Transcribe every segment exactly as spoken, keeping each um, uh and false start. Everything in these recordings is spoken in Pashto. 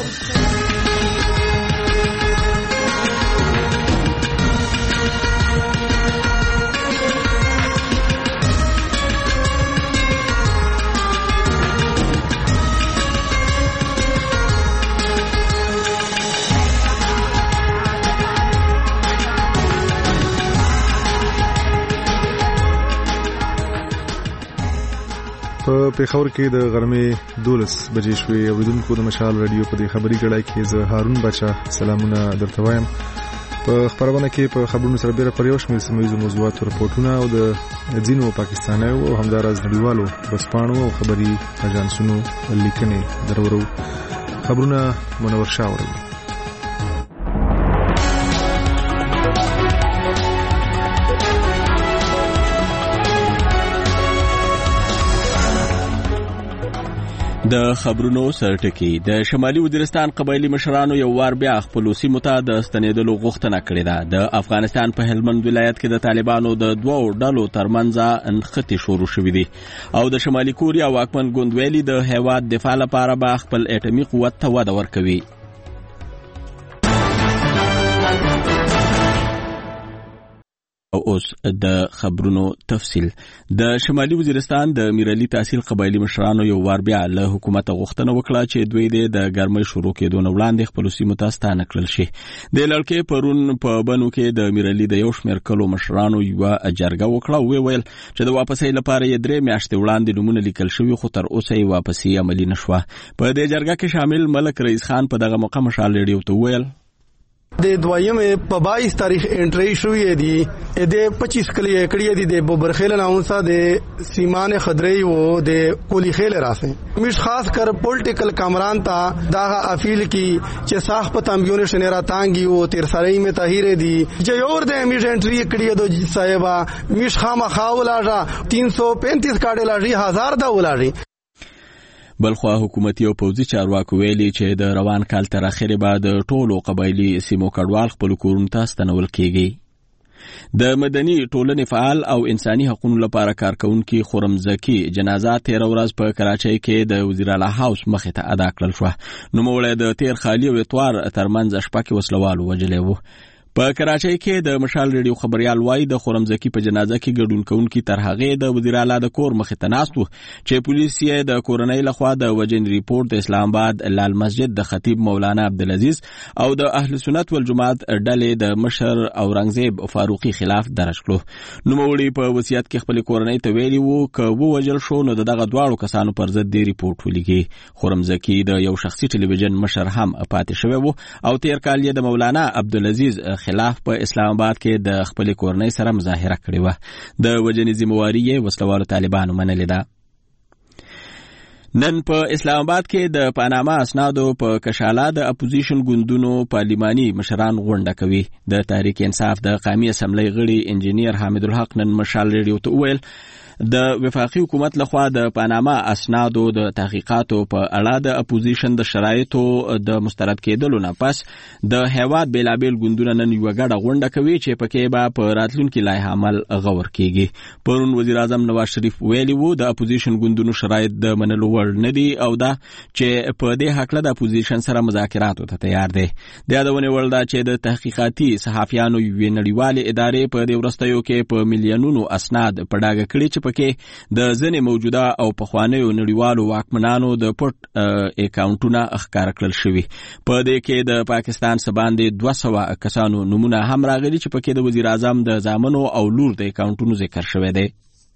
په پیښور کې د غرمې دولس بجې شوې. اوریدونکو د مشال رادیو په دې خبري ګړای کې زه هارون بچا سلامونه درته وایم. په خبرونه کې په خبرونو سره بیره پر یو شمېر سیمه ییزو موضوعاتو رپورټونه او د ځینو پاکستانیو او همداراز نړیوالو ورځپاڼو او خبري اژانسونو لیکنې درورو. خبرونه منور شاه اوري. د خبرونو سرټکی. د شمالي وزیرستان قبایلی مشرانو یو وار بیا خپل سیمو ته د ستنېدلو غوښتنه کړې ده. د افغانستان په هلمند ولایت کې د طالبانو د دوو ډلو ترمنځ انختی شروع شوې دي او د شمالي کوریا واکمن ګوند ویلي د هیواد دفاع لپاره به خپل اټومي قوت ته وده ورکوي. او اوس د خبرونو تفصیل. د شمالي وزیرستان د میرعلي تحصیل قبایلی مشرانو یو وار بیا له حکومت غوښتنه وکړه چې دوی د ګرمۍ شروع کېدو نه وړاندې خپل سیمو ته ستانه کړل شي. د لړکې پرون په بنو کې د میرعلي د یو شمېر کلو مشرانو یوه جرګه وکړه او ویل چې د واپسۍ لپاره یې درې میاشتې وړاندې نومونه لیکل شوي خو تر اوسه یې واپسي عملي نه شوه. په دې جرګه کې شامل ملک رئیس خان په دغه موقع مشال ریډیو ته وویل د دویم په بائیس تاریخ انټری شوې دي د پچیس کلی کړي دي د ببرخیل ناونسا د سیمان خدري او د کولی خیل راسه مش خاص کر پولیټیکل کامران تا دا اپیل کی چې صاحب تامبیونه شنیرا تانګي او تیر سړی می طاهر دي چې اور د میش انټری کړي دو صاحبہ مش خامہ خاولاجا تین سو پینتیس کاډه لاجی هزار دا ولاجی. بلخوا حکومتي او پوځي چارواکو ویلي چې د روان کال تر اخره به د ټولو قبایلی سیمو کډوال خپل کورونو ته ستنول کیږي. د مدني ټولنې فعال او انساني حقوقو لپاره کارکونکي خرمزکی جنازه تیر ورځ په کراچۍ کې د وزیر اعلی هاوس مخې ته ادا کړل شو. نوموړی د تیر خالی او اتوار ترمنځ شپه کې وسلوالو وجلې وو. په کراچۍ کې د مشال ریډیو خبريال وای د خرمزکی په جنازه کې ګډون کوونکي تر هغه د وزیر اعلی د کور مخې ته ناست وو چې پولیس یې د کورنۍ لخوا د وجن ریپورت د اسلام آباد لال مسجد د خطیب مولانا عبدالعزیز او د اهل سنت والجماعت ډلې د مشر اورنګزیب فاروقي خلاف درج کړو. نوموړي په وصیت کې خپل کورنۍ ته ویلي وو ک وو وجل شو نو دغه دواړو کسانو پر ضد دی ریپورت ولیکي. خرمزکی د یو شخصي ټلویزیون مشر هم پاتې شوی وو او تیر کال یې د مولانا عبدالعزیز خلاف په اسلام آباد کې د خپل کورنۍ سره مظاهره کړې و. د وجنې ذمہواری یې وسلوالو طالبانو منلې ده. نن په اسلام آباد کې د پاناما اسنادو په کشاله د اپوزیشن ګوندونو پارلماني مشران غونډه کوي. د تحریک انصاف د قومي اسمبلی غړي انجینیر حامد الحق نن مشال ریډیو ته وویل د وفاقي حکومت لخوا د پاناما اسنادو د تحقیقاتو په اړه د اپوزیشن د شرایطو د مسترد کېدلو نه پس د هیواد بیلابیل ګوندونه نن یوه ګډه غونډه کوي چې پکې به په راتلونکي لایحه عمل غور کیږي. پرون وزیر اعظم نواز شریف ویلي وو د اپوزیشن ګوندونو شرایط د منلو وړ نه دي او دا چې په دې هکله د اپوزیشن سره مذاکراتو ته تیار دی. د یادونې وړ ده چې د تحقیقاتي صحافیانو یوې نړیوالې ادارې په دې وروستیو کې په میلیونونو اسناد په ډاګه کړي چې کې د ځنې موجوده او پخوانیو نړیوالو واکمنانو د پټ اکاونټونه ښکاره کړل شوي. په دې کې د پاکستان څخه باندې دوه سوه کسانو نومونه هم راغلي چې پکې د وزیر اعظم د زامنو او لور د اکاونټونو ذکر شوی دی.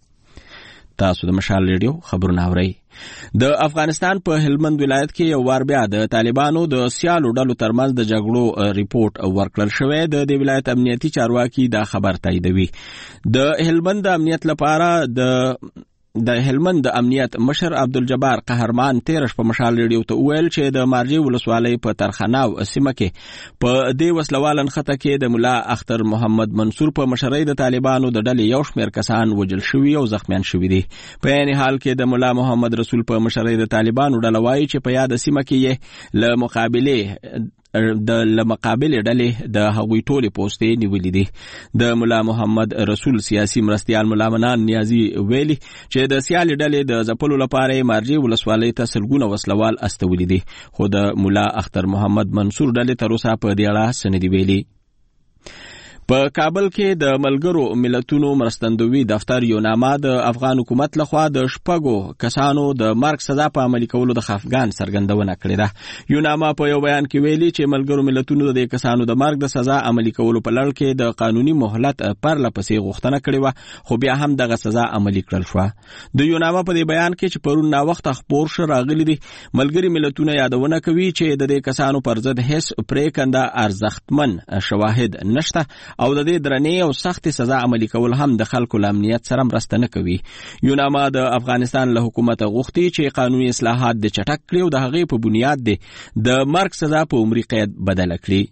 تاسو د مشال ریډیو خبرونه اورئ. د افغانستان په هلمند ولایت کې یو وار بیا د طالبانو د سیالو ډلو ترمنځ د جګړو ریپورت ورکړل شوی. د دې ولایت امنیتي چارواکي دا خبر تاییدوي. د هلمند د امنیت لپاره د د هلمند د امنیت مشر عبدالجبار قهرمان تیر شپه مشال ریډیو ته وویل چې د مارجې ولسوالۍ په ترخناو سیمه کې په دې وسلوال نښته کې د ملا اختر محمد منصور په مشرۍ د طالبانو د ډلې یو شمېر کسان وجل شوي او زخمیان شوي دي. په عین حال کې د ملا محمد رسول په مشرۍ د طالبانو ډله وایي چې په یاده سیمه کې یې له مقابلې د لمقابل ډلې د هغوی ټولې پوسټې نیولې دي. د مولا محمد رسول سیاسي مرستيال مولا منان نیازي ویلي چې د سیالي ډلې د ځپلو لپاره مارجې ولسوالۍ ته سلګونه وسلوال استولي دي، خو د مولا اختر محمد منصور ډلې تر اوسه په دې اړه څه نه دي ویلي. په کابل کې د ملګرو ملتونو مرستندوی دفتر یو نامه د افغان حکومت لخوا د شپږو کسانو د مرګ سزا په عملي کولو د خفګان څرګندونه کړې ده. یو نامه په یو بیان کې ویلي چې ملګرو ملتونو د کسانو د مرګ د سزا عملي کولو په لړ کې د قانوني مهلت پرله پسې غوښتنه کړې وه، خو بیا هم دغه سزا عملي کړل شوه. د یو نامه په دې بیان کې چې پرون ناوخته خپور شو راغلي دي، ملګري ملتونه یادونه کوي چې د دې کسانو پر ضد هیڅ پریکنده ارزښتمن شواهد نشته او د دې درنې او سخت سزا عملي کول هم د خلکو له امنیت سره مرسته نه کوي. یو نامه د افغانستان له حکومت غوښتي چې قانوني اصلاحات د چټک کړي او د هغې په بنیاد دی د مرګ سزا په عمري قید بدله کړي.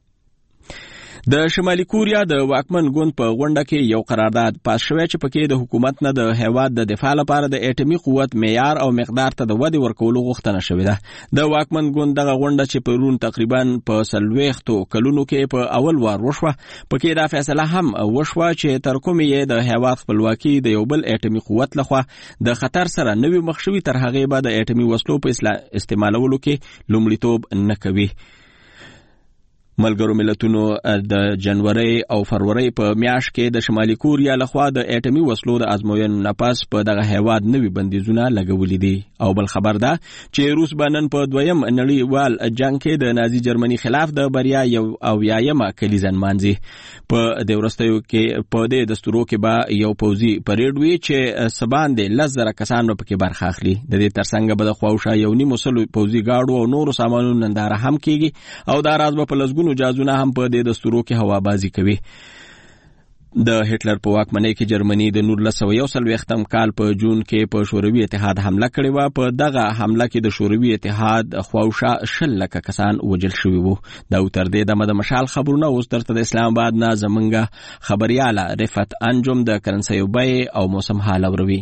د شمالي کوریا د واکمن ګوند په غونډه کې یو قرارداد پاس شوی چې پکې د حکومت نه د هیواد د دفاع لپاره د اټومي قوت معیار او مقدار ته د ودې ورکولو غوښتنه شوې ده. د واکمن ګوند دغه غونډه چې پرون تقریبا په څلوېښتو کلونو کې په اول وار وشوه، پکې دا فیصله هم وشوه چې تر کومې یې د هیواد خپلواکي د یو بل اټومي قوت لخوا د خطر سره نوي مخ شوي، تر هغې به د اټومي وسلو په استعمالولو کې لومړیتوب نه کوي. ملګرو ملتونو د جنوري او فروری په میاشت کې د شمالي کوریا لخوا د اټومي وسلو د ازموینو نه پس په دغه هیواد نوي بندیزونه لګولي دي. او بل خبر ده چې روس به نن په دویم نړیوال جنگ کې د نازي جرمني خلاف د بریا یو اویایمه کلیزه نمانځي. په دې وروستیو کې په دې دستورو کې به یو پوځي پریډ وي چې سباندې لس زره کسان به پکې برخه اخلي. د دې ترڅنګ به د خواوشا یو نیمو سلو پوځي ګاډو او نورو سامانونو ننداره هم کیږي او دا راز به په لسګونو جازونه هم په دې دستورو کې هوابازي کوي. د هټلر په واکمنۍ کې جرمني د نولس سوه یو څلوېښتم کال په جون کې په شوروي اتحاد حمله کړې وه. په دغه حمله کې د شوروي اتحاد خواوشا شل لکه کسان وژل شوي وو. دا تر دې دمه د مشال خبرونه اوس درته د اسلام آباد نه زمونږ خبریاله رفت انجم د کرنسیو بیې او موسم حال اوروي.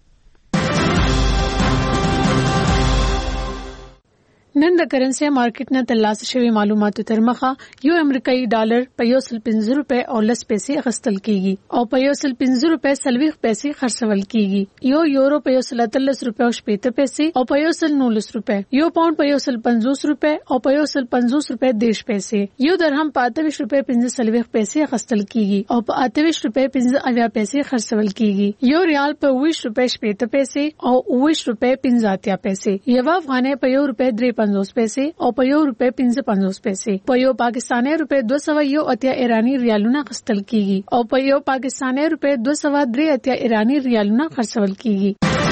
نن د کرنسي مارکیټ نه ترلاسه شوی معلوماتو تر مخه یو امریکایي ډالر په یو سل پنځه روپے او لس پیسې اخیستل کیږي او په یو سل پنځه روپے سلويخ پیسې خرڅول کیږي. یو یورو په یو سل اتلس روپے او شپږ پیسې او په یو سل نولس روپے، یو پاوند په یو سل پنځوس روپے او په یو سل پنځوس روپے دیش پیسې، یو درهم په اتویش روپے پنځه سلويخ پیسې اخیستل کیږي او په اتویش روپے پنځه اویا پیسې خرڅول کیږي. یو ریال په ویش روپے شپږ پیسې او ویش روپے پنځه اتیا پیسې، یو افغانۍ په یو روپے درې پنځوس پیسې او په یو روپے پنځه پنځوس پیسې، په یو پاکستاني روپے دوه سوه یو اتیا ایرانی ریالونه اخیستل کیږي او په یو پاکستاني روپے دوه سوه درې اتیا ایرانی ریالونه خرڅول کیږي.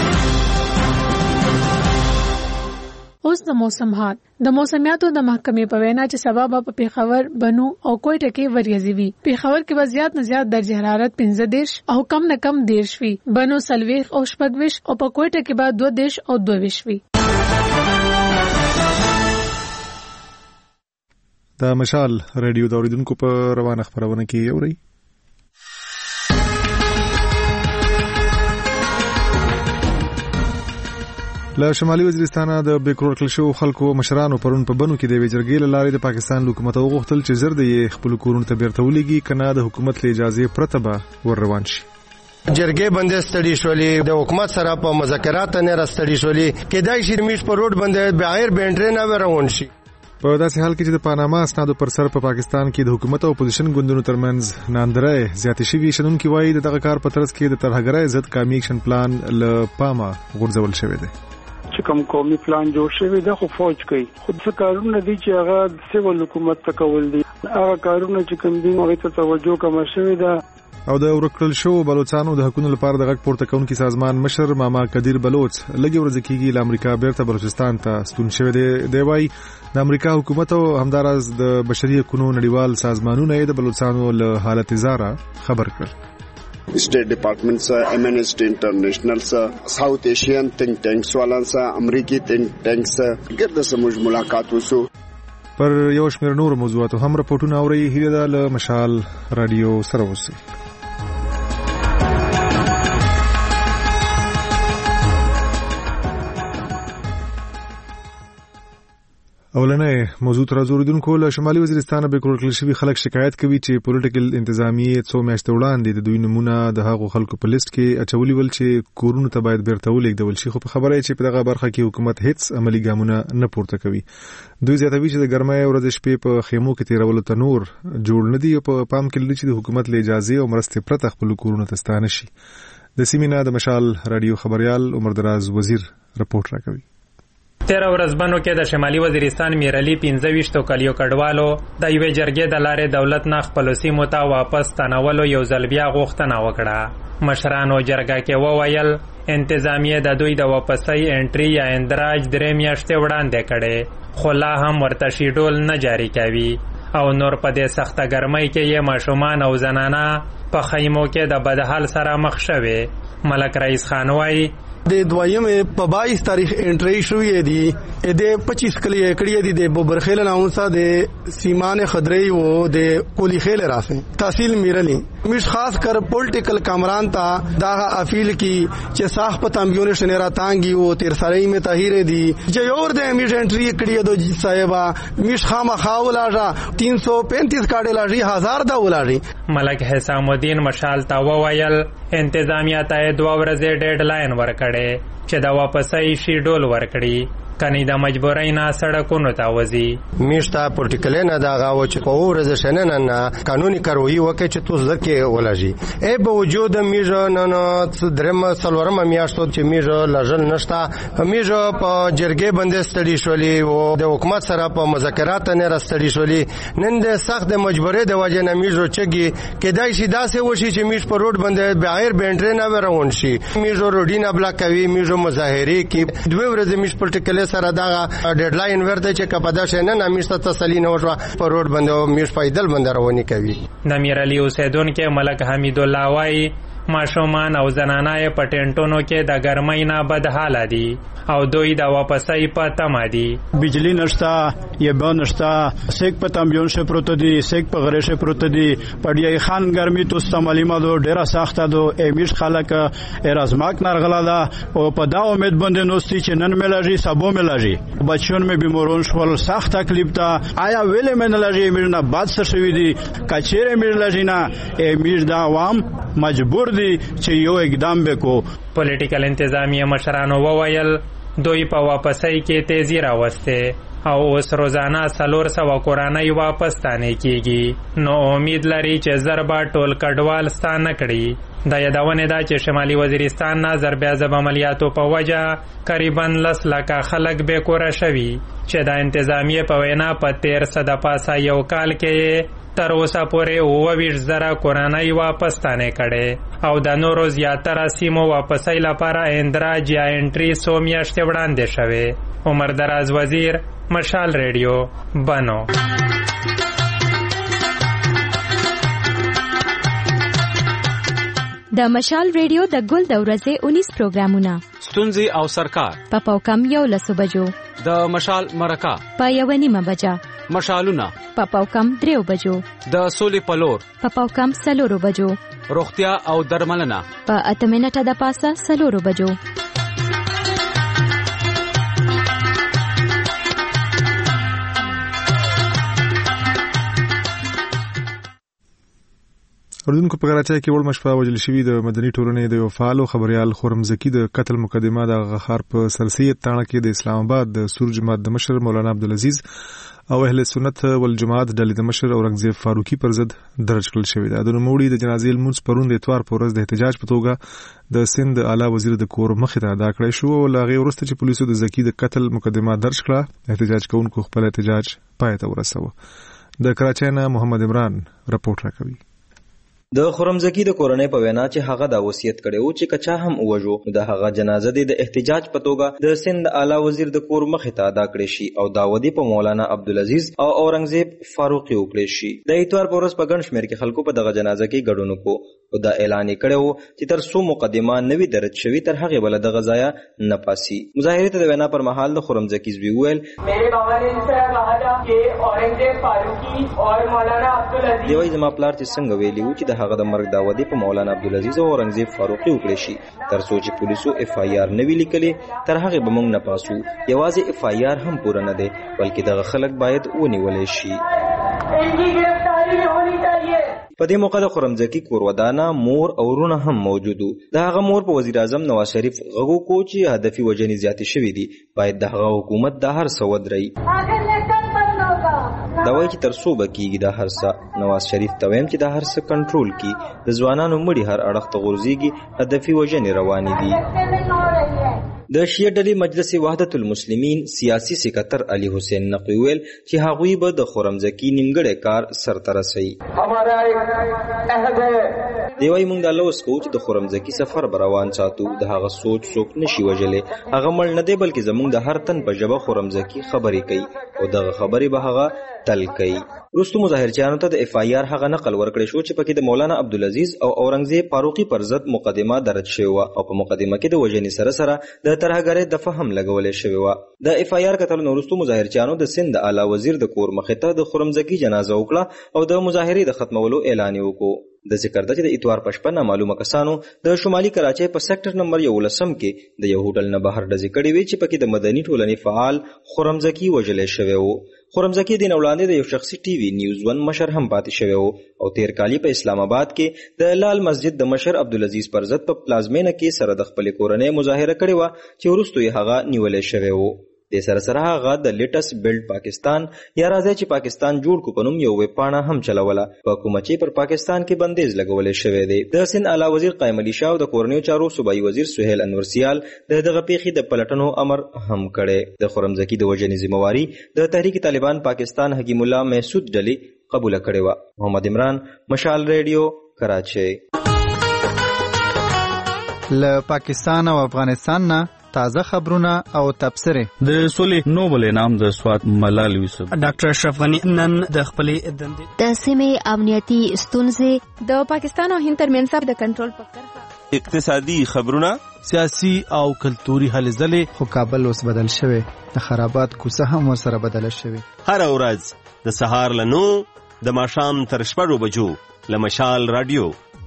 اوس د موسم حال. د موسمیاتو د محکمې په وینا چې سبا به په پیښور، بنو او کوټه کې وریځي وي. پیښور کې به زیات نه زیات درجه حرارت پنځه دیش او کم نه کم دیش وي. بنو سلويخ او شپږویش او په کوټه کې به دوه دیش او دوه ویش وي. د مشال رادیو د اوریدونکو په روانه خبرونه کې اوري. له شمالي وزیرستان د بیکرور کل شو خلکو مشرانو پرون په بنو کې د ویجرګیل لارې د پاکستان حکومت غوښتل چې زر د خپل کورونو ته بیرته ولېږي کنه د حکومت له اجازه پرته به ور روان شي. جرګې بندې ستړي شولې، د حکومت سره په مذاکرات نه راستړي شولې، کېدای شي میش په روډ باندې بغیر بینټرین نه روان شي. په داسې حال کې چې د پاناما اسنادو پر سر په پا پاکستان کې د حکومت او اپوزیشن ګوندونو ترمنځ ناندرۍ زیاتې شوي، شنونکي وایي د دغه کار په ترڅ کې د ترهګرۍ ضد قومي اکشن پلان له پامه غورځول شوی دی. چې کوم قومي پلان جوړ شوی دی خو فوج کوي، خو څه کارونه دي چې هغه سیول حکومت ته کول دي، هغه کارونه چې کوم دي هغه ته توجه کم شوی ده. او د ورکړل شو بلوچستانو د حقوقو لپاره د غږ پورته کوونکي سازمان مشر ماما قدیر بلوچ لګي ورځ کېږي ل امریکا بیرته بلوچستان ته ستون شوی دی. دی وايي د امریکا حکومت او همدارس د بشري حقوقو نړیوال سازمانونو د بلوچستانو له حالت زاره خبر کړ. State department से, Amnesty International से, south Asian think tanks वाला से, अमेरिकी थिंक टैंक से ګرد سموږ ملاقات وشو. پر یو شمېر نور موضوعاتو هم راپورټونه اوري. هیله ده له مشال رادیو سره اوسئ. اولنې موضوع تر زوریدونکو له شمالي وزیرستان به کول شوی خلک شکایت کوي چې پولیټیکل انتظامیه څو میاشتې وړاندې د دوی نمونه د هغو خلکو په لیست کې اچولي ول چې کورونو ته باید بیرته ولېږدول شي، خو په خبره چې په دغه برخه کې حکومت هیڅ عملی ګامونه نه پورته کوي. دوی زیاتوي چې د ګرمۍ ورځې شپې په خیمو کې تیرولو ته نور جوړ نه دي او په پام کې لري چې د حکومت له اجازه او مرستې پرته خپل کورونو ته ستانه شي. د سیمینار د مشال رادیو خبريال عمر دراز وزیر رپورټ راکوي. تیر ورځبنو کې د شمالي وزیرستان میرعلی پنځه ویشت کلیو کډوالو د یوې جرګې د لارې دولت نه خپل سیمو ته واپس تنولو یو ځل بیا غوښتنه وکړه. مشرانو جرګه کې وویل انتظامیه د دوی د واپسۍ انټري یا اندراج درې میاشتې وړاندې کړي، خو لا هم ورته شیډول نه جاری کوي او نور په دې سخته ګرمۍ کې یې ماشومان او زنانه په خیمو کې د بدحال سره مخ شوي. ملک رئیس خان وایي د دویم په بائیس تاریخ انټری شوې دي د پچیس کلی کړي دي د بوبرخیل ناونسا د سیمان خدری او د کولی خیل راسه تحصیل میرلی مش خاص کر پولیټیکل کامران تا دا اپیل کی چې صاحب په تنبیون شنرا تانګي او تیر سړی می طاهر دي جوړ د میش انټری کړي دو صاحبہ مش خامہ خاولا تین سو پینتیس کاډه لاږي هزار دا ولاږي. ملک حسام الدین مشال تا وویل انتظامیه ته دوه ورځې ډیډ لاین ورکړ چې دا واپسای شي ډول ورکړي کني د مجبورای نه سړکونو ته وځي. میشتا پورټیکل نه دا غاو چې په ورځ شنن نه قانوني کاروي وکړي چې تو ځکه ولږي ای به وجود میژه نه نه درم سلورم میاشتو چې میژه لژل نشتا میژه په جرګې باندې ستړي شولې او د حکومت سره په مذاکرات نه راستړي شولې. نن د سخت مجبورې د وجه نه میژه چګي کدای شي داسې وشي چې میژ په روډ باندې بغیر بینټری نه ورون شي. میژه روډینه بلاک کوي، میژه مظاهره کوي. دوه ورځې میژ پورټیکل سره دا ډیډ لاین ورته چې کپدا شنه نه میشته تسلی نه وشو په روډ باندې میش پایدل باندې رواني کوي. د میرعلی اوسیدونکو ملک حمید الله وای ماشومان او زنانای په ټینټونو کې د ګرمۍ نه بدحاله دي او دوی د واپسۍ په تمه دي. بجلی نشتا یې به نشتا سیک په تنبیون شه پروت دي سیک په غره شه پروت دي پډیای خان ګرمي تو استعمالي مالو ډیره سخته دو امیش خلک ارازماک نرغلا دا او په دا امید باندې نوستي چې نن ملاجي سبو ملاجي بچون می بیمارون شول سخت تکلیف تا آیا ویلې من لاجي میرنا باد سره شوی دي کچېره میر لاجي نه امیش دا عوام مجبور دي چې یو اقدام وکړو. پولیټیکل انتظامیه مشرانو وویل دوی په واپسۍ کې تیزی راوسته او اوس روزانه څلور سوه کورنۍ واپس ستانه کیږي. نو امید لري چې ضربه ټول کډوال ستانه کړي. د یادونه ده چې شمالي وزیرستان نه ضربیازب عملیاتو په وجه قریبا لس لکه خلک بې کوره شوي چې د انتظامیه په وینا په تیر سده پاسه یو کال کې تر اوسه پورې اووه ویشت زره کورنۍ واپس ستانه کړي او د نورو زیاتره سیمو واپسۍ لپاره اندراج یا انټري څو میاشتې وړاندې شوې. عمر دراز وزیر مشال ریډیو بنو. د مشال ریډیو د ګل د ورځې اونیس پروګرامونه ستونزې او سرکار په پاوکم یو لسو بجو د مشال مرکه په یو نیمه بجه مشالونه په پاوکم دریو بجو د سولې پلور په پاوکم سلورو بجو روغتیا او درملنه په اته منټه د پاسه سلورو بجو. اردوونکو په کراچۍ کې وړ مشفا وجل شوی د مدني ټولنې د یو فعال خبريال خرم زکی د قتل مقدمه د غخار په سرسید تاڼه کې د اسلام آباد د سور جماعت د مشر مولانا عبدالعزيز او اهل سنت والجماعت ډلې د مشر اورنګزیب فاروقي پر ضد درج کړل شوی دی. د نوموړي د جنازې لمونځ پرون د اتوار په ورځ د احتجاج په توګه د سند اعلی وزیر د کور مخې ته ادا کړی شو او لاغې وروسته چې پولیسو د زکی د قتل مقدمه درج کړه احتجاج کوونکو خپل احتجاج پای ته ورساوه. د کراچۍ نه محمد عمران رپورټ راکوي. د خرمزکی د کورنۍ په وینا چې هغه دا وصیت کړو چې کچا هم وژو د هغه جنازه د احتجاج په توګه د سند اعلی وزیر د کور مخې ته ادا کړې شي او داودی په مولانا عبدالعزيز او اورنګزیب فاروقي وکړې شي. د اتوار په ورځ په ګڼ شمېر کې خلکو په دغه جنازه کې ګډون وکړو او دا اعلان کړو چې تر څو مقدمه نوي درج شوی تر هغه بل د غزایا نه پاسي. مظاهره ته د وینا پر مهال د خرمزکی زوی ویل میرے بابا نے ان سے کہا تھا کې اورنګزیب فاروقي او مولانا عبدالعزیز دی وایي زما پلار چې څنګه ویلي و چې د هغه د مرګ دعوه دې په مولانا عبدالعزیز او اورنګزیب فاروقي وکړی شي تر څو چې پولیسو اف آی آر نه وی لیکلې تر هغې به موږ نه پاسو. یوازې اف آی آر هم پوره نه دی بلکې دغه خلک باید ونیولی شي. په دې موقع د خرمزکی کورودانه مور او ورونه هم موجودو. د هغه مور په وزیر اعظم نواز شریف غږ وکړو چې هدفي وژنې زیاتې شوې دي، باید د هغه حکومت دا هر څه ودروي. دا وایي چې تر څو به کېږي دا هر څه. نواز شریف ته وایم چې دا هر څه کنټرول کړي. د ځوانانو مړي هر اړخ ته غورځېږي، هدفي وژنې روانې دي. د شیعه ډلې مجلس وحدت المسلمین سیاسي سکتر علي حسین نقوي ویل چې هغوی به د خرمزکی نیمګړی کار سرته رسوي. دی وایي موږ دا لوس کوو چې د خرمزکی سفر به روان ساتو. د هغه سوچ څوک نشي وژلی. هغه مړ نه دی بلکې زموږ د هر تن په ژبه خرمزکی خبرې کوي او دغه خبرې به هغه تل کوي. وروستو مظاهرچیانو ته د اف آی آر هغه نقل ورکړی شو چې پکې د مولانا عبدالعزیز او اورنګزیب فاروقي پر ضد مقدمه درج شوې وه او په مقدمه کې د وژنې سره سره د ترهګرۍ دفعه هم لګولې شوې وه. د اف آی آر کتلو نه وروستو مظاهرچیانو د سند د اعلی وزیر د کور مخې ته د خرمزکی جنازه وکړه او د مظاهرې د ختمولو اعلان یې وکړو. د ذکر ده چې د اتوار په شپه نامعلومه کسانو د شمالي کراچۍ په سیکټر نمبر یولسم کې د یو هوټل نه بهر ډزې کړې وې چې پکې د مدني ټولنې فعال خرمزکی وژلی شوی و. خرمزکی دین وړاندې د یو شخصي ټي وي نیوز ون مشر هم پاتې شوی و او تیر کالي په اسلام آباد کې د لال مسجد د مشر عبدالعزیز پر ضد په پلازمینه کې سره د خپلې کورنۍ مظاهره کړې وه چې وروستو یې هغه نیولی شوی و. د سره سره هغه د لیټس بیلډ پاکستان یا راځي چې پاکستان جوړ کو پنوم یو ویب پاڼه هم چلوله په کومه چې پر پاکستان کې بندیز لګولې شوې دی. د سند اعلی وزیر قائم علي شاه او د کورنیو چارو صوبایي وزیر سهیل انور سیال د دغه پیښې د پلټنو امر هم کړی. د خرمزکی د وژنې ذمہواری د تحریک طالبان پاکستان حکیم الله محسود ډلې قبول کړې و. محمد عمران، مشال ریډیو، کراچۍ. له پاکستان او افغانستان نه تازه خبرونه او تبصره. د سولې نوبل انعام د سوات ملال یوسف ډاکټر اشرف غنی نن د خپلې دندې د سیمې امنیتي ستونزې د پاکستان او هند ترمنځ د کنټرول په کرښه، اقتصادي خبرونه، سیاسي او کلتوري هلې ځلې. خو کابل اوس بدل شوی، د خرابات کوڅه هم ورسره بدله شوې. هر ورځ د سهار له نو د ماښام تر شپږو بجو له مشال رادیو.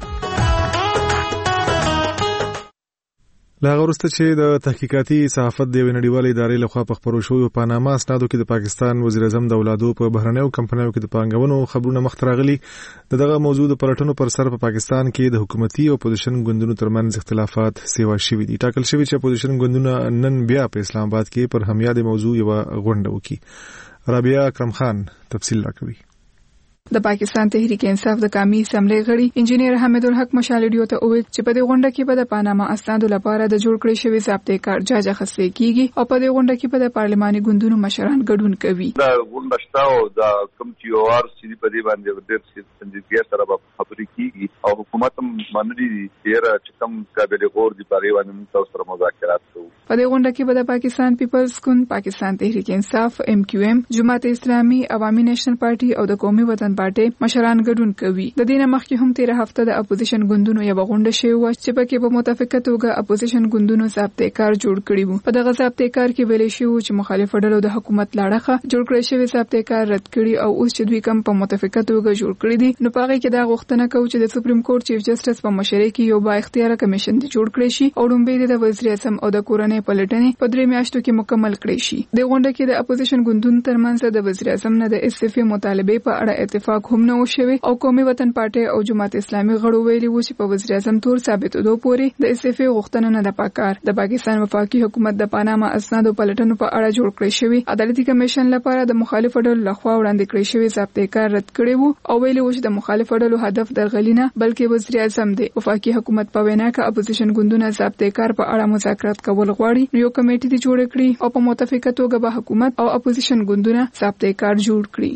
لا غوړسته چې د تحقیقاتي صحافت د نړیوالې ادارې لخوا په خبرو شوی پاناما اسنادو کې د پاکستان وزیر اعظم د اولادو په بهرنیو کمپنیو کې د پانګونو خبرونه مخ ته راغلي. دغه موضوع د پلټنو پر سر په پاکستان کې د حکومتي او اپوزیشن ګوندونو ترمنځ اختلافات سیوا شوي دي. ټاکل شوی چې اپوزیشن ګوندونه نن بیا په اسلام آباد کې پر همیاده موضوع یو غونډه وکړي. رابعه اکرم خان تفصیل راکوي. د پاکستان تحریک انصاف د قومي اسمبلی غړي انجینیر حمید الحق مشال ریډیو ته وویل چې په دې غونډه کې به د پاناما اسنادو لپاره د جوړ کړی شوی ضابطې کار جاج اخیستل کیږي او په دې غونډه کې به د پارلماني ګوندونو مشران ګډون کوي. دا غونډه شته او دا کوم چې او ار سي په دې باندې ډېر سنجیدګي سره به خبرې کیږي او حکومت هم باندې ډېر چې کوم قابل غور دي په اړه باندې موږ سره مذاکرات کوو. په دې غونډه کې به د پاکستان پیپلز ګوند، پاکستان تحریک انصاف، ام کیو ایم، جماعت اسلامي، عوامي نیشنل پارټي او د قومي وطن پارټي مشران ګډون کوي. د دې نه مخکې هم تیر هفته د اپوزیشن ګوندونو یو غونډه شوې و چې پکې په متفقه توګه اپوزیشن ګوندونو ضابطې کار جوړ کړی وو. په دغه ضابطې کار کې ویل شوی چې مخالف ډلو د حکومت لاړه جوړ کړی شوی ضابطې کار رد کړي او اوس چې دوی کم په متفقه توګه جوړ کړی دي نو پاره کې دا غوښتنه کوي چې د سپریم کورټ چیف جسټس په مشرۍ کې یو با اختیار کمیشن جوړ کړی شي او لومبي د وزیر اعظم او د کورنۍ پلټنې په درې میاشتو کې مکمل کړی شي. د غونډه کې د اپوزیشن ګوندونو ترمنځ د وزیر اعظم نه د استعفا مطالبه په اړه اتفاق هم نه وشوي او قومي وطن پارټي او جماعت اسلامي غړو ویلي وو چې په وزیر اعظم تور ثابتېدو پورې د استعفا غوښتنه نه ده پکار. د پاکستان وفاقي حکومت د پاناما اسنادو پلټنو په اړه جوړ کړی شوی عدالتي کمیشن لپاره د مخالفو ډلو لخوا وړاندې کړی شوی ضابطې کار رد کړی وو او ویلي وو چې د مخالفو ډلو هدف درغلینه بلکې وزیر اعظم دی. وفاقي حکومت په وینا کې اپوزیشن ګوندونه ضابطې کار په اړه مذاکرات کول غواړي. یو کمیټه دی جوړ کړی او په متفقه توګه به حکومت او اپوزیشن ګوندونه ضابطې کار جوړ کړي.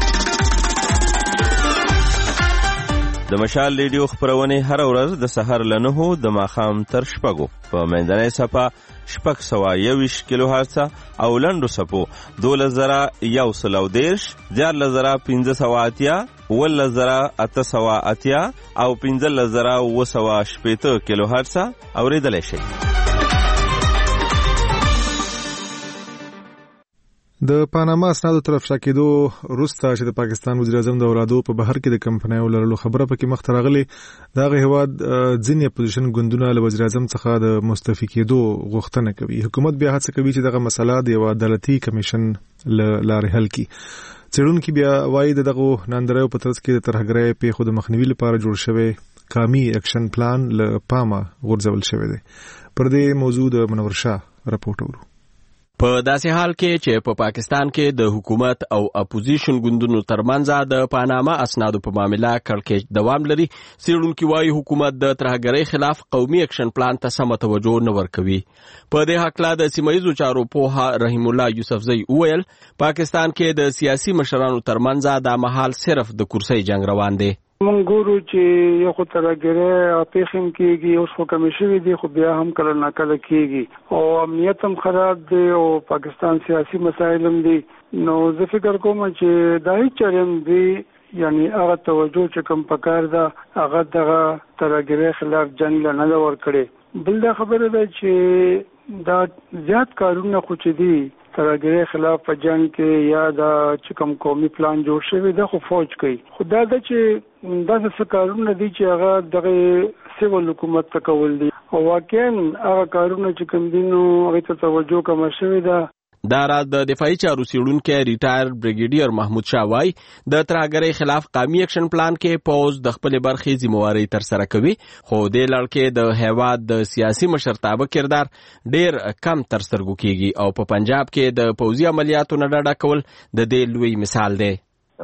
د مشال ریډیو خبرونه هر ورځ د سحر له نهو د ماښام تر شپږو په منځنۍ صفه شپږ سوه یوویشت کیلو هرڅ او لنډو صفو دولس زره یو سل او دېرش، دیارلس زره پنځه سوه اتیا، اوولس زره اته سوه اتیا او پنځلس زره اووه سوه شپېته کیلو هرڅ اورېدلی شئ. د پاناما اسنادو طرف شا کېدو وروسته چې د پاکستان وزیر اعظم د اولادو په بهر کې د کمپنیو لرلو خبره پکې مخ ته راغلې. دغه هیواد ځینې اپوزیشن ګوندونه له وزیر اعظم څخه د مستعفي کېدو غوښتنه کوي. حکومت بیا هڅه کوي چې دغه مسله د یو عدالتي کمیشن له لارې حل کړي. څېړونکي بیا وایي د دغو ناندریو په ترڅ کې د ترهګرۍ پیښو د مخنیوي لپاره جوړ شوی قامي اکشن پلان له پامه غورځول شوی دی. پر دې موضوع د منور شاه راپورټ ورو. په داسې حال کې چې په پاکستان کې د حکومت او اپوزیشن ګوندونو ترمنځ د پاناما اسنادو په معامله کړکېچ دوام لري، څېړونکي وایي حکومت د ترهګرۍ خلاف قومي اکشن پلان ته سمه توجه نه ورکوي. په دې هکله د سیمه ییزو چارو پوهه رحیم الله یوسفزی وویل پاکستان کې د سیاسي مشرانو ترمنځ دا مهال صرف د کرسۍ جنگ روان دی. مونږ ګورو چې یو خو ترهګرۍ پیښې کېږي، اوس خو کمې شوې دي، خو بیا هم کله ناکله کېږي او امنیت هم خراب دی او پاکستان سیاسي مسایل هم دي. نو زه فکر کوم چې دا هیڅ چارې هم دي، یعنی هغه توجه چې کوم پکار ده هغه دغه ترهګرۍ خلاف جنګ له نه ده ورکړې. بل دا خبره ده چې دا زیات کارونه خو چې دي ترهګرۍ خلاف په جنگ کې یا دا چې کوم قومي پلان جوړ شوی دا خو فوج کوي. خو دا ده چې دا څه کارونه دي چې هغه دغه سیول حکومت ته کول دي او واقعا هغه کارونه چې کوم دي نو هغه ته توجه کم شوی ده. دا راز د دفاعي چارو څېړونکی ریټایر بریګیډیر محمود شاه وایي د ترهګرۍ خلاف قومي اکشن پلان کې پوز د خپلې برخې ذمہواري ترسره کوي، خو دې لړ کې د هیواد د سیاسي مشرتابه کردار ډېر کم تر سترګو کېږي او په پنجاب کې د پوځي عملیاتو نه ډډه کول د دې لوی مثال دی.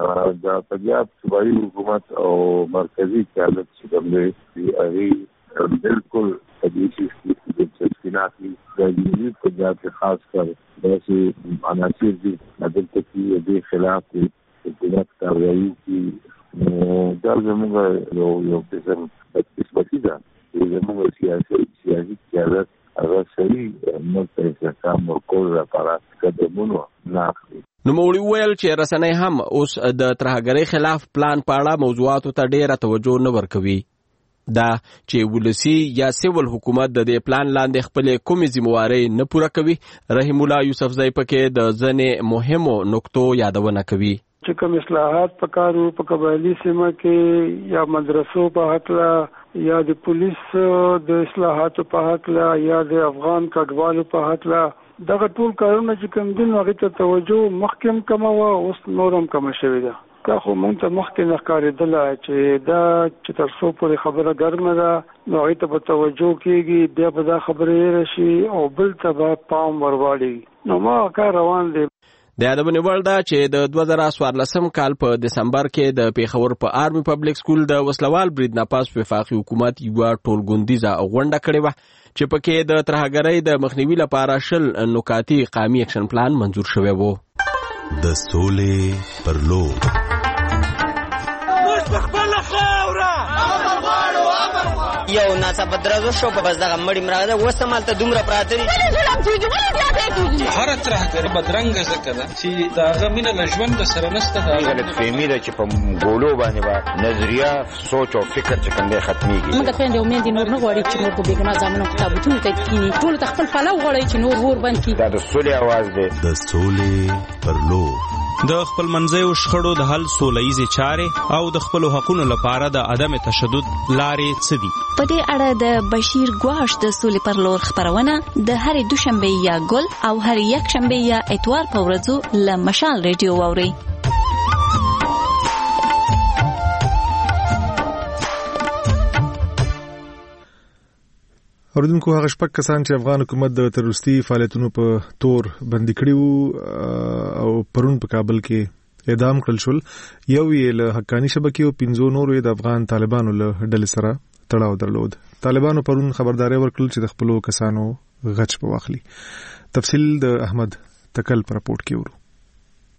د پنجاب صوبایي حکومت او مرکزي قیادت چې کوم دی هغې بالکل په دې شي کې دلچسپي نه اخلي. د جنوبي پنجاب کې خاص کر داسې عناصر دي دلته کې دې خلاف دی حکومت کاروایي کې. نو دا زموږ یو یو قسم بدقسمتي ده چې زموږ سیاسي سیاسي قیادت هغه صحیح موږ ته استحکام ورکولو لپاره قدمونه نه اخلي. نوموړي وویل چې رسنۍ هم اوس د ترهګرۍ خلاف پلان په اړه موضوعاتو ته ډېره توجه نه ورکوي. دا چې ولسي یا سیول حکومت د دې پلان لاندې خپلې کومې ذمہوارۍ نه پوره کوي، رحیم الله یوسفزی پکې د ځینې مهمو نکتو یادونه کوي. چې کوم اصلاحات پکارو په قبایلي سیمه کې یا مدرسو په هکله یا د پولیس د اصلاحاتو په هکله یا د افغان کډوالو په هکله، دغه ټول کارونه چې کوم دي هغه ته توجه مخکې هم کمه وه، اوس نور هم کمه شوې ده. دا خو مونږ ته مخکې نه ښکارېدله چې دا چې تر څو پورې خبره ګرمه ده نو هغې ته به توجه کېږي، بیا به دا خبره هېره شي او بل ته به پام ورواړي. نو ما کار روان دی. د یادونې وړ ده چې د دوه زره څوارلسم کال په دسمبر کې د پیښور په آرمي پبلک سکول د وسلوال برید نه پاس وفاقي حکومت یوه ټولګوندیزه غونډه کړې وه چې پکې د ترهګرۍ د مخنیوي لپاره شل نکاتي قومي اکشن پلان منظور شوی و. د سولې پر لور یو ناڅاپه درزو شو په بس دغه مړی مراغه وسه مالته دومره پراته دي هر ترهګر بدرنګ ځکه ده چې دا غمینه له ژوند سره نسته. دا غلط فهمي ده چې په ګولو باندې با نظریه سوچ او فکر چې کوم دی ختميږي. موږ خپل د امید نور نه غواړي چې نور په بیګنا ځامنو کتابونه ته کینی ټول خپل فلو غواړي چې نور ور باندې دا د سولې आवाज دی. د سولې پر لور د خپل منځیو شخړو د حل سولهییزې چارې او د خپلو حقونو لپاره د عدم تشدد لارې څه دي؟ په دې اړه د بشیر ګواش د سولې پر لور خبرونه د هرې دوشنبې یا ګل او هرې یکشنبې یا اتوار په ورځو له مشال ریډیو واورئ. اوریدونکو هغه شپږ کسان چې افغان حکومت د تروریستي فعالیتونو په تور بندي کړي وو او پرون په کابل کې اعدام کړل شول، یو یې له حقاني شبکې او پنځو نورو یې د افغان طالبانو له ډلې سره تړاو درلود. طالبانو پرون خبرداري ورکړل چې د خپلو کسانو غچ په واخلي. تفصیل د احمد تکل پر راپورټ کې ورو.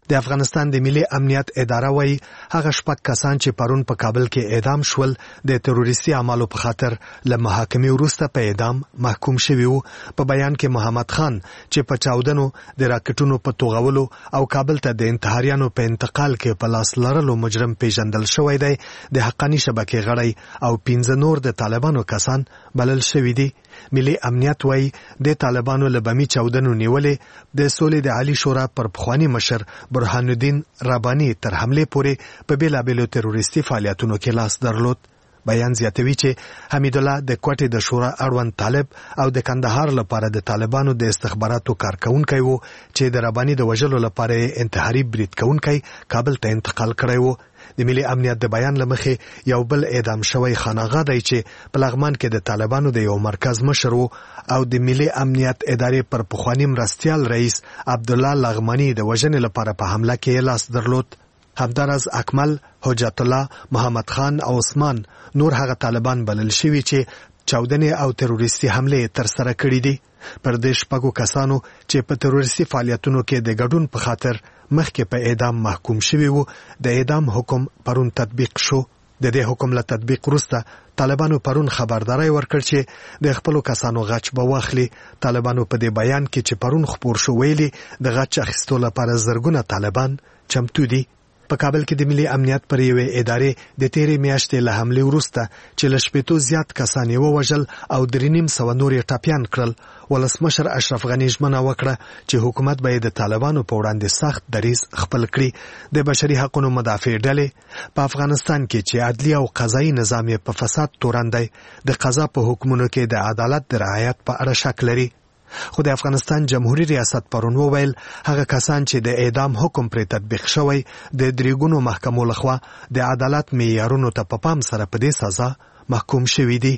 د افغانستان د ملي امنیت اداره وايي هغه شپږ کسان چې پرون په کابل کې اعدام شول د تروریستي اعمالو په خاطر له محاکمې وروسته په اعدام محکوم شوي وو. په بیان کې محمد خان چې په چاودنو د راکټونو په توغولو او کابل ته د انتحاریانو په انتقال کې په لاس لرلو مجرم پیژندل شوی دی، د حقانی شبکې غړی او پنځه نور د طالبانو کسان بلل شوي دي. ملي امنیت وايي د طالبانو له بمي چاودنو نیولې د سولې د عالی شورا پر پخوانی مشر برهان الدین رباني تر حمله پورې په بیلابیلو تروریستي فعالیتونو کې لاس درلود. بیان زیاتوي چې حمید الله د کوټې د شورا اړوند طالب او د کندهار لپاره د طالبانو د استخباراتو کارکونکي وو چې د رباني د وژلو لپاره انتحاري برید کوونکی کابل ته انتقال کړی وو. د ملي امنیت د بیان لمخې یو بل اعدام شوی خاناغه دی چې په لغمان کې د طالبانو د یو مرکز مشر وو او د ملي امنیت ادارې پر پخوانی مرستیال رئیس عبد الله لغمانی د وژنې لپاره په حمله کې لاس درلود. همدارز اکمل، حجت الله، محمد خان او عثمان نور هغه طالبان بلل شوي چې چاودنې او تروریستي حمله تر سره کړې دي. پر دې شپږو کسانو چې په تروریستي فعالیتونو کې د ګډون په خاطر مخکې په اعدام محکوم شوي وو، د اعدام حکم پرون تطبیق شو. د دې حکم له تطبیق وروسته طالبانو پرون خبرداري ورکړ چې د خپلو کسانو غچ به واخلي. طالبانو په دې بیان کې چې پرون خپور شو ویلي د غچ اخیستو لپاره زرګونه طالبان چمتو دي. په کابل کې د ملي امنیت پر یوې ادارې د تیرې میاشتې له حملې وروسته چې له شپېتو زیات کسان یې ووژل او درې نیم سوه نور یې ټپیان کړل، ولسمشر اشرف غني ژمنه وکړه چې حکومت به د طالبانو په وړاندې سخت دریځ خپل کړي. د بشري حقوقو مدافع ډلې په افغانستان کې چې عدلي او قضایي نظام یې په فساد تورن دی، د قضا په حکمونو کې د عدالت د رعایت په اړه شک لري. خو د افغانستان جمهوریت ریاست پرون وویل هغه کسان چې د اعدام حکم پرې تطبیق شوی د دریګونو محکمو لخوا د عدالت معیارونو ته په پام سره په دې سزا محکوم شوي دي.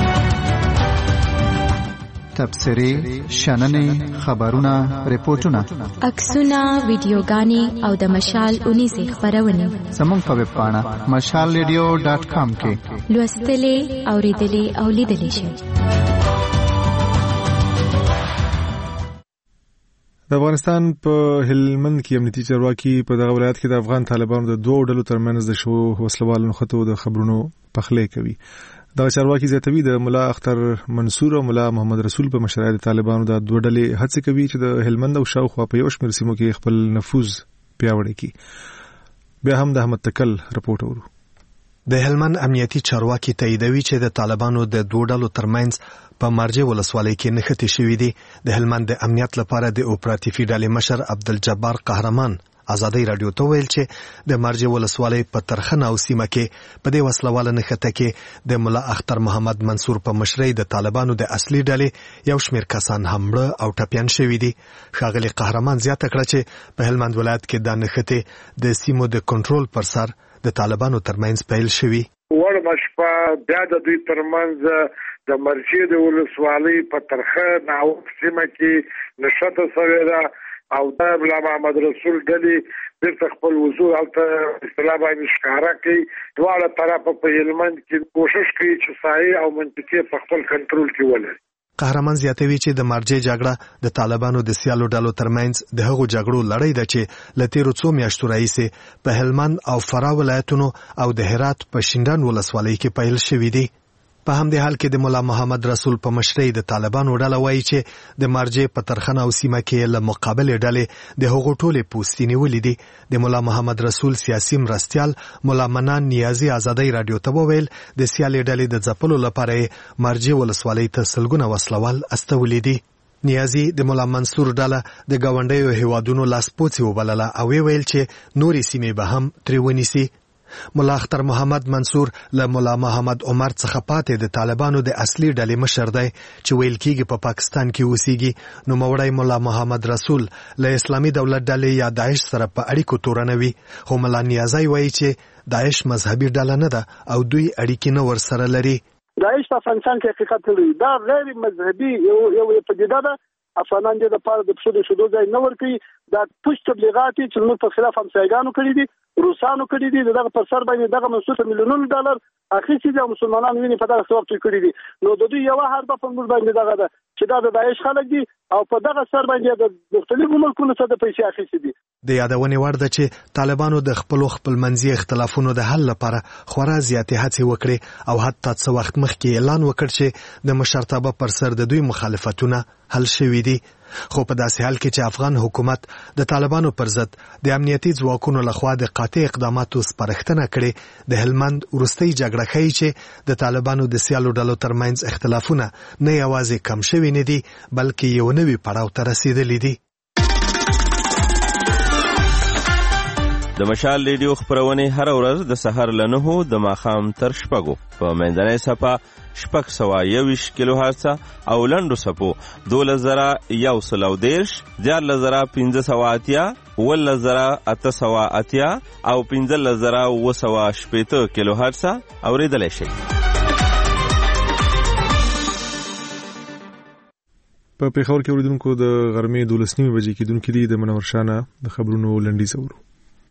تبصرې، شننې، خبرونه، ریپورتونه، عکسونه، ویډیوګانې او د مشال اونیزې خپرونې زموږ په ویب پاڼه مشال ریډیو ډاټ کام کې لوستلې، اورېدلې او لیدلې شئ. د افغانستان په هلمند کې امنیتي چارواکي په دغه ولایت کې د افغان طالبانو د دوه ډلو ترمنځ د شو وسلوالو نښتو د خبرونو پخلی کوي. دغه چارواکي زیاتوي د ملا اختر منصور او ملا محمد رسول په مشرۍ د طالبانو د دوه ډلې هڅه کوي چې د هلمند او شاوخوا په یو شمېر سیمو کې خپل نفوذ پیاوړی کړي. بیا هم د احمد تکل رپورټ اورو. د هلمند امنیتي چارواکي تاییدوي چې د طالبانو د دوه ډلو ترمنځ په مارجه ولسوالۍ کې نښتې شوې دي. د هلمند د امنیت لپاره د اپراتیفي ډلې مشر عبدالجبار قهرمان ازادۍ رادیو ته ویل چې د مارجه ولسوالۍ په ترخنه او سیمه کې په دې وسلواله نښته کې د ملا اختر محمد منصور په مشرۍ د طالبانو د اصلي ډلې یو شمېر کسان هم مړه او ټپیان شوي دي. ښاغلي قهرمان زیاته کړه چې په هلمند ولایت کې دا نښتې د سیمو د کنټرول پر سر د طالبانو ترمنځ پیل شوي. وړمه شپه بیا د دوی ترمنځ د مرجې د ولسوالۍ په ترخه ناوک سیمه کې نښته شوې ده او د ملا محمد رسول ډلې بیرته خپل وضوح هلته اصطلاح باندې ښکاره کوي. دواړه طرفه په هلمند کې کوشش کوي چې ساحې او منطقې په خپل کنټرول کې ولري. قهرمان زیاتوي چې د مارجې جګړه د طالبانو د سیالو ډلو ترمنځ د هغو جګړو لړۍ ده چې له تیرو څو میاشتو راهیسې په هلمند او فراه ولایتونو او د هرات په شینډنډ ولسوالۍ کې پیل شوي دي. په همدې حال کې د ملا محمد رسول په مشرۍ د طالبانو ډله وایي چې د مارجې په ترخنه او سیمه کې له مقابلې ډلې د هغو ټولې پوستې نیولې دي. د ملا محمد رسول سیاسي مرستیال ملا منان نیازي ازادۍ رادیو ته وویل د سیالې ډلې د ځپلو لپاره یې مارجې ولسوالۍ ته سلګونه وسلوال استولي دي. نیازي د ملا منصور ډله د ګاونډیو هیوادونو لاسپوڅي وبلله او ویل چې نورې سیمې به هم ترې ونیسي. ملا اختر محمد منصور له ملا محمد عمر څخه پاتې د طالبانو د اصلي ډلې مشر دی چې ویل کېږي په پا پاکستان کې اوسېږي. نو موړی ملا محمد رسول له اسلامي دولت ډلې یا داعش سره په اړیکو تورنوي، خو ملا نیازی وایي چې داعش مذهبي ډله نه ده او دوی اړیکې نه ورسره لري. داعش په افغانستان کې حقیقت لري، دا غیر مذهبي یو یو پدیده ده. افغانان دې د پاره د پښو د شودو ځای نه ورکوي. دا پوښ تبلیغات چې موږ په خلاف همسایګانو کړي دي، روسانو کړی دي دغه پر سر باندې دغه مسعود میلیونونو ډالر اخیستي دي مسلمانانو ویني په دغه سبب کړی دي. نو د دوی یو حربه په موږ باندې دغه ده چې دا د داعش خلک دي او په دغه سر باندې د مختلفو ملکونو څخه د پیسې اخیستي دي. د یادونې وړ ده چې طالبانو د خپل خپلمنځي اختلافونو د حل لپاره خورا زیاتې هڅې وکړې او حتی څه وخت مخکې اعلان وکړ چې د مشرتابه پر سر د دوی مخالفتونه حل شوي دي. خو په داسې حال کې چې افغان حکومت د طالبانو پر ضد د امنیتي ځواکونو لخوا د قاطع اقداماتو سپارښتنه کړې، د هلمند وروستۍ جګړه ښیي چې د طالبانو د سیالو ډلو ترمنځ اختلافونه نه یوازې کم شوي نه دي بلکې یو نوي پړاو ته رسیدلي دي. د مشال ریډیو خپرونې هر ورځ د سحر له نهو د ماښام تر شپږو په منځنۍ صفحه شپږ سوه یوویشت کیلو هرڅه او لنډو صفحو دولس زره یو سل او دېرش، دیارلس زره پنځه سوه اتیا، اوولس زره اته سوه اتیا او پنځلس زره اوه سوه شپېته کیلو هرڅه اورېدلی شئ. په پېښور کې اوریدونکو د غرمې دولس نیمې بجې کېدونکي دي. د منور شاه نه د خبرونو لنډیز اورو.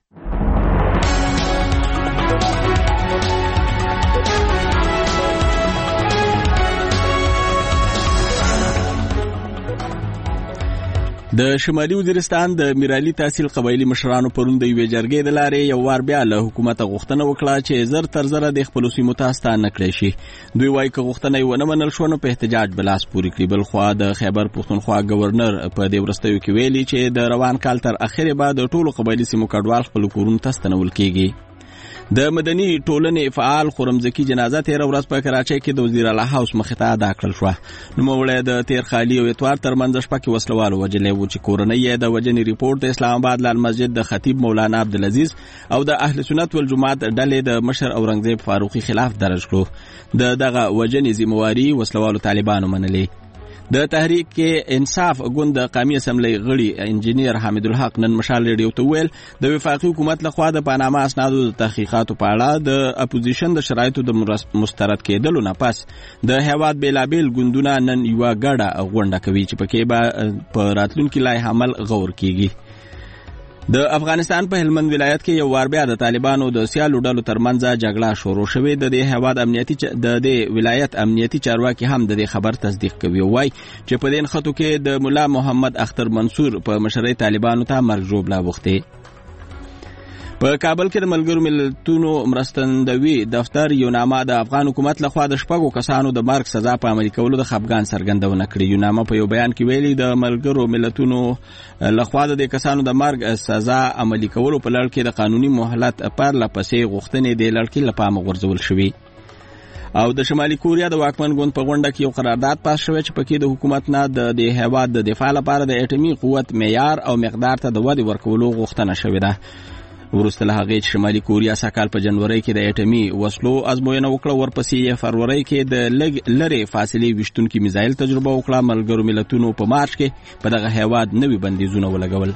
د شمالي وزیرستان د میرالي تحصیل قبایلی مشرانو پرون د یوې جرګې د لارې یو وار بیا له حکومت غوښتنه وکړه چې زر تر زره د خپلو سیمو ته ستانه کړی شي. دوی وایي که غوښتنه یې ونه منل شوه نو په احتجاج به لاس پورې کړي. بل خوا د خیبر پښتونخوا ګورنر په دې وروستیو کې ویلي چې د روان کال تر اخرې به د ټولو قبایلي سیمو کډوال خپلو کورونو ته ستنول کېږي. د مدني ټولنې فعال خرمزکی جنازه تیر ورځ په کراچۍ کې د وزیر اعلی هاوس مخې ته ادا کړل شوه. نوموړی د تیر خالي او اتوار ترمنځ شپه کې وسلوالو وژلی و چې کورنۍ یې د وژنې ریپورټ د اسلام آباد لال مسجد د خطیب مولانا عبدالعزیز او د اهل سنت والجماعت ډلې د مشر اورنګزیب فاروقي خلاف درج کړو. د دغه وژنې ذمہواري وسلوالو طالبانو منلې. د تحریک انصاف ګوند د قومي اسمبلی غړي انجینیر حمید الحق نن مشال ریډیو ته ویل د وفاقي حکومت لخوا د پاناما اسنادو د تحقیقاتو په اړه د اپوزیشن د شرایطو د مسترد کېدلو نه پس د هیواد بیلابیل ګوندونه نن یوه ګډه غونډه کوي چې پکې به په راتلونکي لایحه عمل غور کیږي. د افغانستان په هلمند ولایت کې یو وار بیا د طالبانو د سیالو ډلو ترمنځ جګړه شروع شوې. د دې هیواد امنیتي د دې ولایت امنیتي چارواکي هم د دې خبر تصدیق کوي او وايي چې په دې نښتو کې د مولا محمد اختر منصور په مشرۍ طالبانو ته مرګ ژوبله وختې. په کابل کې د ملګرو ملتونو مرستندوي دفتر یو نامه د افغان حکومت لخوا د شپږو کسانو د مرګ سزا په عملي کولو د خفګان څرګندونه کړې. یو نامه په یو بیان کې ویلي د ملګرو ملتونو لخوا د کسانو د مرګ سزا عملي کولو په لړ کې د قانوني مهلت پرله پسې غوښتنې د لړکې له پامه غورځول شوې. او د شمالي کوریا د واکمن ګوند په غونډه کې یو قرارداد پاس شوی چې پکې د حکومت نه د دې هیواد د دفاع لپاره د اټومي قوت معیار او مقدار ته د ودې ورکولو غوښتنه شوې ده. وروسته له هغې چې شمالي کوریا سږکال په جنورۍ کې د اټومي وسلو ازموینه وکړه، ورپسې یې فروری کې د لږ لرې فاصلې ویشتونکي میزایل تجربه وکړه. ملګرو ملتونو په مارچ کې په دغه هیواد نوي بندیزونه ولګول.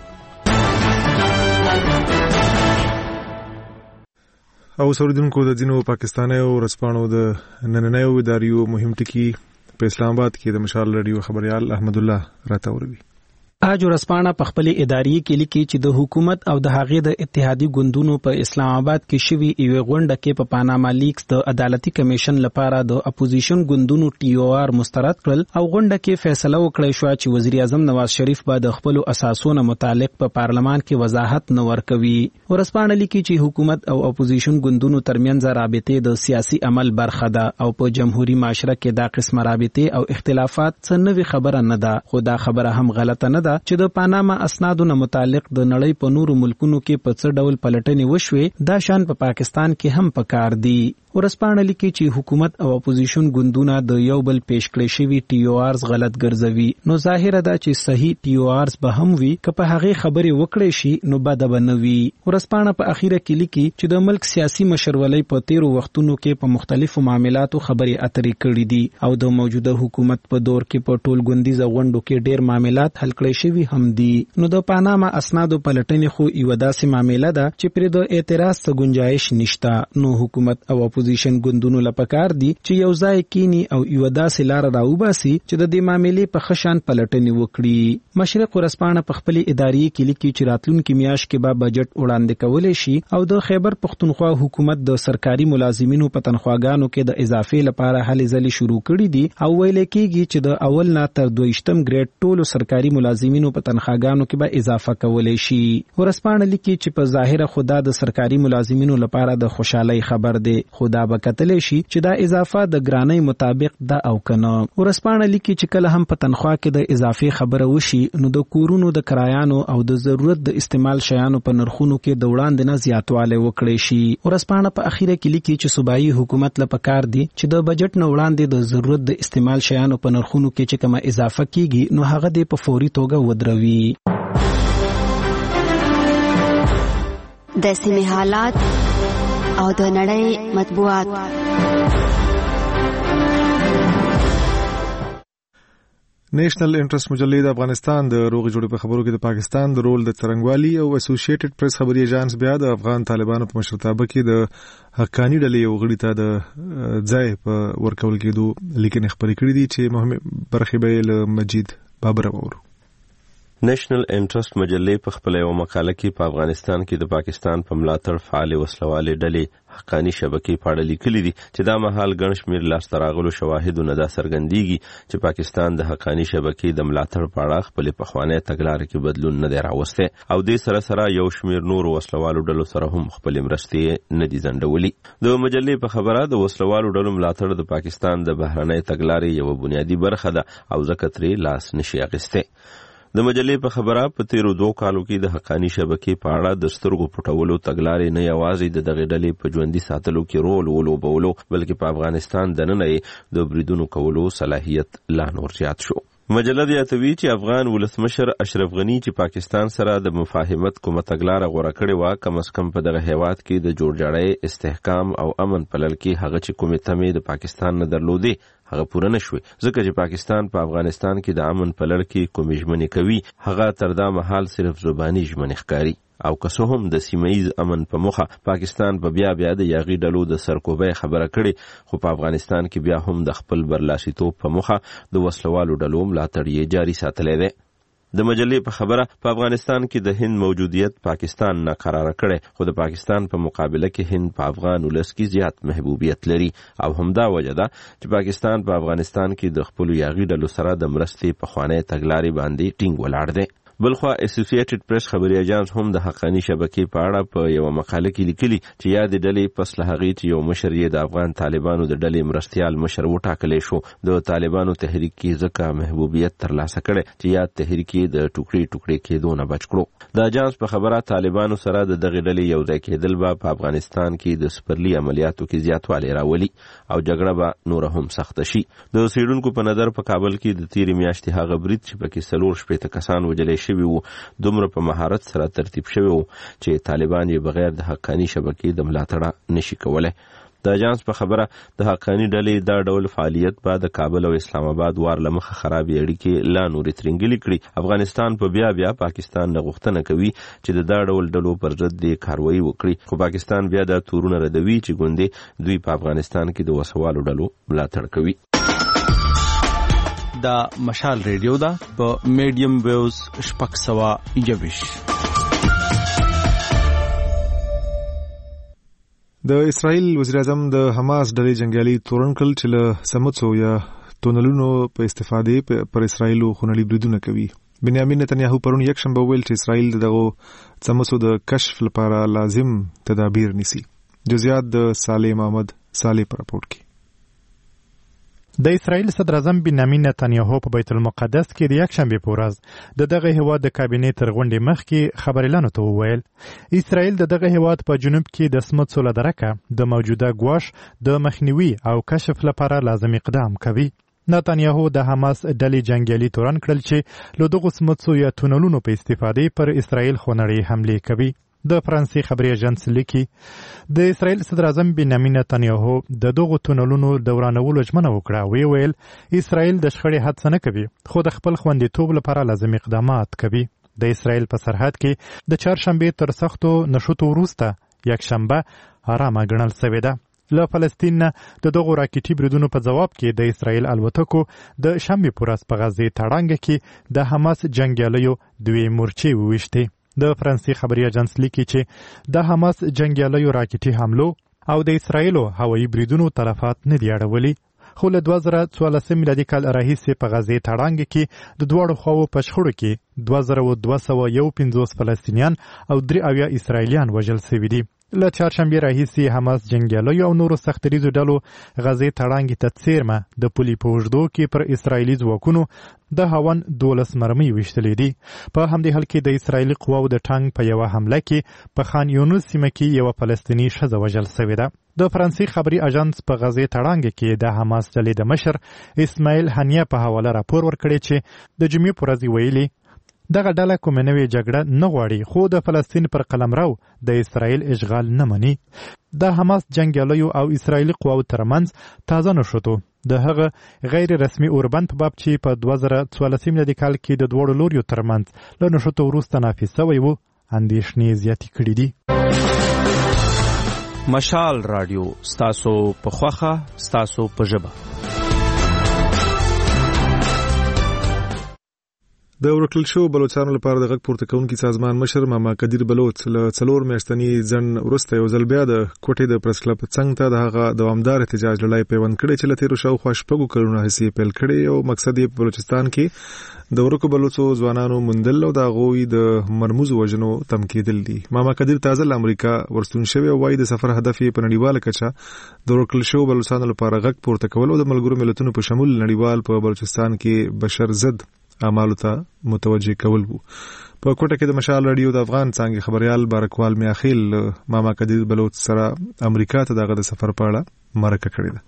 او اوریدونکو د ځینو پاکستانیو ورځپاڼو د نننیو اداریو مهم ټکي په اسلام آباد کې د مشال ریډیو خبريال احمد الله راته وروي. اج ورځپاڼه په خپل اداري کې لیکي چې د حکومت او د هغې د اتحادي ګوندونو په اسلام آباد کې شوي یوه غونډه کې په پاناما لیکس د عدالتي کمیشن لپاره د اپوزیشن ګوندونو ټي او آر مسترد کړل او غونډه کې فیصله وکړه شو چې وزیر اعظم نواز شریف به د خپل اساسونو متعلق په پارلمان کې وضاحت نه ورکوي. ورځپاڼه لیکي چې حکومت او اپوزیشن ګوندونو ترمنځ رابطې د سیاسي عمل برخه ده او په جمهوریت معاشره کې دا قسمه رابطې او اختلافات څه نوې خبره نه ده، خو دا خبره هم غلطه نه ده چې د پاناما اسنادو نه متعلق د نړۍ په نورو ملکونو کې په څه ډول پلټنې وشوې دا شان په پاکستان کې هم پکار دي. ورځپاڼه لیکي چې حکومت او اپوزیشن ګوندونه د یو بل پیش کړی شوي ټي او آرز غلط ګرځوي. نو ظاهره ده چې صحیح ټي او آرز به هم وي که په هغې خبرې وکړی شي نو بده به نه وي. ورځپاڼه په اخیره کې لیکي چې د ملک سیاسي مشرولۍ په تیرو وختونو کې په مختلفو معاملاتو خبرې اترې کړې دي او د موجوده حکومت په دور کې په ټول ګوندیزه غونډو کې ډېر معاملات حل کړی شوي هم دي. نو د پاناما اسنادو پلټنې خو یوه داسې معامله ده چې پرې د اعتراض څه ګنجایش نشته. نو حکومت او اپوزیشن ګوندونو لپاره دي چې یو ځای کینی او یو داسې لار راوباسي چې د دې معاملې په خشان پلټنې وکړي. مشرق ورځپاڼه په خپل اداري کې لیکي چې راتلونکي میاشت کې به بجټ وړاندې کولای شي او د خیبر پختونخوا حکومت د سرکاري ملازمینو په تنخواګانو کې د اضافې لپاره هلې ځلې شروع کړي دي او ویل کېږي چې د اول نه تر دویشتم ګریډ ټولو سرکاري ملازمینو په تنخواګانو کې به اضافه کولای شي. ورځپاڼه لیکي چې په ظاهره خدا د سرکاري ملازمینو لپاره د خوشحالي خبر دی، خدا به کتلی شي چې دا اضافه د ګرانۍ مطابق ده او کنه. ورځپاڼه لیکي چې کله هم په تنخوا کې د اضافې خبره وشي نو د کورونو د کرایانو او د ضرورت د استعمال شیانو په نرخونو کې د وړاندې نه زیاتوالی وکړي شي. ورځپاڼه په اخیره کې لیکي چې صوبایي حکومت له پکار دی چې د بجټ نه وړاندې د ضرورت د استعمال شیانو په نرخونو کې چې کومه اضافه کیږي نو هغه د په فوري توګه ودروي. د سیمې حالات او د نړۍ مطبوعات. نېشنل انټرست مجلې د افغانستان د روغ جوړې په خبرو کې د پاکستان د رول د څرنګوالي او اسوسییټډ پریس خبري ایجانس بیا د افغان طالبانو په مشرتابه کې د حقانی ډلې یو غړي ته د ځای په ورکول کېدو لیکنې خبرې کړې دي چې مهمه برخه به له مجید بابر وورو. نېشنل انټرست مجلې په خپل یو مقاله کې په افغانستان کې د پاکستان په ملاتړ فعال وسلوالې ډلې حقانی شبکې په اړه لیکلي دي چې دا مهال ګڼ شمېر لاسته راغلو شواهدو نه دا څرګندېږي چې پاکستان د حقانی شبکې د ملاتړ په اړه خپلې پخوانۍ تګلارې کې بدلون نه دی راوستی او دې سره سره یو شمېر نورو وسلوالو ډلو سره هم خپلې مرستې نه دي ځنډولي. د مجلې په خبره د وسلوالو ډلو ملاتړ د پاکستان د بهرنۍ تګلارې یوه بنیادي برخه ده او ځکه ترې لاس نشي اخیستی. د مجلې په خبره په تیرو دوه کالو کې د حقانی شبکې په اړه د سترګو پټولو تګلارې نه یوازې د دغې ډلې په ژوندي ساتلو کې رول ولوبولو بلکې په افغانستان دننه یې د بریدونو کولو صلاحیت لا نور زیات شو. مجله یادوي چې افغان ولسمشر اشرف غنی چې پاکستان سره د مفاهمت کومه تګلاره غوره کړې وه کم از کم په دغه هیواد کې د جوړجاړۍ استحکام او امن پلل کې هغه چې کومې تمې د پاکستان نه درلودې هغه پوره نه شوې ځکه چې پاکستان په افغانستان کې د امن پلل کې کومې ژمنې کوي هغه تر دا مهال صرف زباني ژمنې ښکاري او که څه هم د سیمهیز امن په موخه پاکستان په بیا بیا د یاغي ډلو د سرکوبۍ خبره کړې خو په افغانستان کې بیا هم د خپل برلاسیتوب په موخه د وسلوالو ډلو ملاتړ یې جاري ساتلی دی. د مجلې په خبره په افغانستان کې د هند موجودیت پاکستان ناقراره کړي خو د پاکستان په مقابله کې هند په افغان ولس کې زیات محبوبیت لري او همدا وجه ده چې پاکستان په افغانستان کې د خپلو یاغي ډلو سره د مرستې پخوانۍ تګلارې باندې ټینګ ولاړ دی. بلخوا اسوسییټډ پریس خبري ایجانس هم د حقانی شبکې په اړه په یو مقاله کې لیکلي چې یاد ډلې پس له هغې چې یو مشر یې د افغان طالبانو د ډلې مرستیال مشر وټاکلی شو د طالبانو تحریک کې ځکه محبوبیت ترلاسه کړی چې یاد تحریک یې د ټوکړې ټوکړې کېدو نه بچ کړو. د اجانس په خبره طالبانو سره د دغې ډلې یو ځای کېدل به په افغانستان کې د سپرلي عملیاتو کې زیاتوالی راولي او جګړه به نوره هم سخته شي. د څېړونکو په نظر په کابل کې د تېرې میاشتې هغه برید چې پکې څلور شپېته کسان وژلی شوي وو دومره په مهارت سره ترتیب شوی وو چې طالبان یې بغیر د حقانی شبکې د ملاتړه نشي کولی. د اجانس په خبره د حقانی ډلې دا ډول فعالیت به د کابل او اسلام آباد وار له مخه خرابې اړیکې لا نورې ترنګلې کړي. افغانستان په بیا بیا پاکستان نه غوښتنه کوي چې د دا ډول ډلو پر ضد د کاروایی وکړي خو پاکستان بیا دا تورونه ردوي چې ګوندې دوی په افغانستان کې د وسوالو ډلو ملاتړ کوي. دا مشال ریډیو دا په میډیم ویوز شپږ سوه یویش. د اسرائیل وزیر اعظم د حماس ډلې جنګیالي تورن کړل چې له سمڅو یا تونلونو په استفادې پر اسرائیل خونړي بریدونه کوي. بنیامین نتنیاهو پرون یکشنبه ویل چې اسرائیل دغه سمڅو د کشف لپاره لازم تدابیر نیسي. جزئیات د صالح محمد صالح پر راپورټ کې. د اسرائیل صدر اعظم بنیامین نتنیاهو په بیت المقدس کې د یکشنبه په ورځ د دغه هیواد د کابینې تر غونډې مخکې خبريالانو ته وویل اسرائیل د دغه هیواد په جنوب کې د سمڅو له درکه د موجوده ګواښ د مخنیوي او کشف لپاره لازم اقدام کوي. نتنیاهو د حماس ډلې جنګیالي تورن کړل چې له دغو سمڅو یا تونلونو په استفادې پر اسرائیل خونړۍ حملې کوي. د فرانسې خبري ایجنس لیکي د اسرائیل صدر اعظم بنیامین نتنیاهو د دغو تونلونو د ورانولو ژمنه وکړه. وی ویل اسرائیل د شخړې هڅه نه کوي خو د خپل خوندیتوب لپاره لازم اقدامات کوي. د اسرائیل په سرحد کې د چهارشنبې تر سختو نشوتو وروسته یکشنبه آرامه ګڼل شوې ده. له فلسطین نه د دغو راکټي بریدونو په جواب کې د اسرایل الوتکو د شنبې په ورځ په غزې تړانګه کې د حماس جنګیالیو دوی مورچې وویشتې. د فرانسې خبري اژانس لیکي چې د حماس جنګیالیو راکټي حملو او د اسرایلو هوایي بریدونو تلفات نه دی اړولي، خو له دوه زره څوارلسم میلادي کال راهیسې په غزې تړانګه کې د دواړو خواو په شخړو کې دوه زره دوه سوه یو پنځوس فلسطینیان او درې اویا اسرایلیان وژل سوي دي. له چهارشنبې راهیسې حماس جنګیالیو او نورو سختدریزو ډلو غزې تړانګې ته څیرمه د پولې په اوږدو کې پر اسرایلي ځواکونو د هاون دولس مرمۍ ویشتلې دي. په همدې حال کې د اسرایلي قواو د ټانک په یوه حمله کې په خان یونس سیمه کې یوه فلسطیني ښځه وژل سوې ده. د فرانسې خبري اژانس په غزې تړانګه کې د حماس ډلې د مشر اسماعیل هنیه په حواله راپور ورکړی چې د جمعې په ورځ ویلي دغه ډله کومه نوې جګړه نه غواړي، خو د فلسطین پر قلمرو د اسرایل اشغال نه مني. د حماس جنګیالیو او اسرایلي قواو ترمنځ تازه نښتو د هغه غیر رسمي اوربند په باب چې په دوه زره څوارلسم میلادي کال کې د دواړو لوریو ترمنځ له نښتو وروسته نافذ سوی و، اندېښنې زیاتې کړي دي. مشال رادیو ستاسو په خوښه ستاسو په ژبه. د ورکل شو بلوچستان لپاره د غږ پورته کوونکي سازمان مشر ماما قدیر بلوچ له څلور میاشتنی ځن وروسته یو ځل بیا د کوټې د پریس کلب څنګ ته د هغه دوامدار احتجاج لړۍ پیوند کړی چې له تیرو شاوخوا شپږو کلونو راهیسې پیل کړی او مقصد یې په بلوچستان کې د ورکو بلوچو ځوانانو موندل او د هغوی د مرموزو وژنو تم کېدل دي. ماما قدیر تازه له امریکا ورستون شوی او وایي د سفر هدف یې په نړیواله کچه د ورکل شو بلوچستان لپاره غږ پورته کول او د ملګرو ملتونو په شمول نړیوال په بلوچستان کې بشر ضد اعمالو ته متوجه کول وو. په کوټه کې د مشال رادیو د افغان څانګې خبريال بارکوال میاخیل ماما قدیر بلوچ سره امریکا ته دغه د سفر په اړه مرکه کړې ده.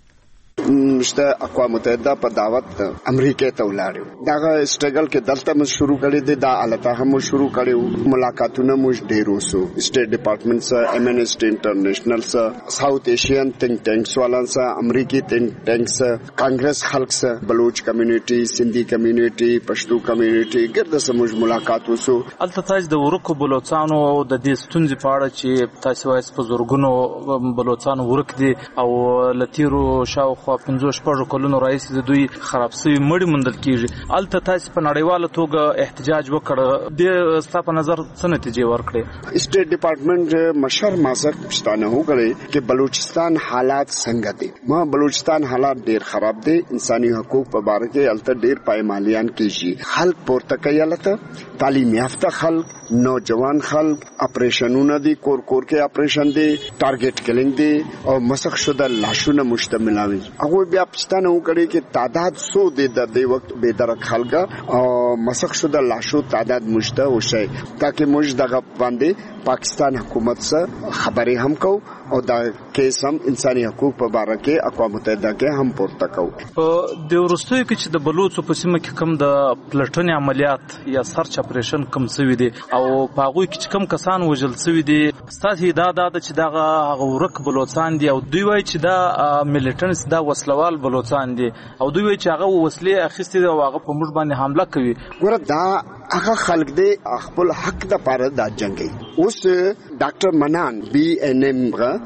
مشته اقوام متحده په دعوت امریکا ته ولاړو. دغه سټرګل کې دلته مو شروع کړی دی، دا الته هم شروع کړیو. ملاقاتونه مو ډیر وسو، سټیټ ډپارټمنټ سره، امنیسټي انټرنیشنل سره، ساوث ایشین تھنک ټینکس والان سره، امریکي تھنک ټینکس سره، کانګرس خلک سره، بلوچ کمیونټي، سندھی کمیونټي، پښتو کمیونټي ګرد سره مو ملاقات وسو. الته تاسو د ورکو بلوچستانو د دې ستونزې په اړه چې تاسو وایي په زورګونو بلوچستان ورک دي او لتیرو شاو خو پنځه شپږ کلونو راځي د دوی خراب سوي مړی مندل کیږي. الته تاسو په نړیواله توګه احتجاج وکړ، د ستاسو په نظر څه نتیجه ورکړي؟ سټیټ ډپارټمنټ مشر ماسک پښتانه وګړي چې بلوچستان حالات څنګه دي. ما بلوچستان حالات ډیر خراب دي، انساني حقوق په اړه کې الته ډیر پایمالیان کیږي. خلک پورته کوي، الته تعلیم یافته خلک، نوجوان خلک، اپریشنونه دي، کور کور کې اپریشن دي، ټارګټ کلینګ دي او مسخ شده لاشونه مشتمل وي. هغه بیا پښتانه وکړي چې تعداد سو دي د دې وخت به درک خلګه او مسخ شده لاشو تعداد مشته وشي تاکي موږ دغه باندې پاکستان حکومت سره خبرې هم کو او دا کیس هم انساني حقوق په اړه کې اقوام متحده کې هم پورته کو. په د ورستوي کې چې د بلوچو په سیمه کې کم د پلټنې عملیات یا سرچ اپریشن کم سوي دي او په هغه کې کم کسان وژل سوي دي، ستاسو دا د چې دغه هغه ورک بلوچستان دي او دوی وایي چې دا ملیټنټس دا وسلوال بلوچستان دي او دوی وایي چې هغه وسلې اخیستي دي او هغه په موږ باندې حمله کوي. ګوره دا هغه خلک دي خپل حق د پاره دا جنگي. اوس ډاکټر منان بي ان ام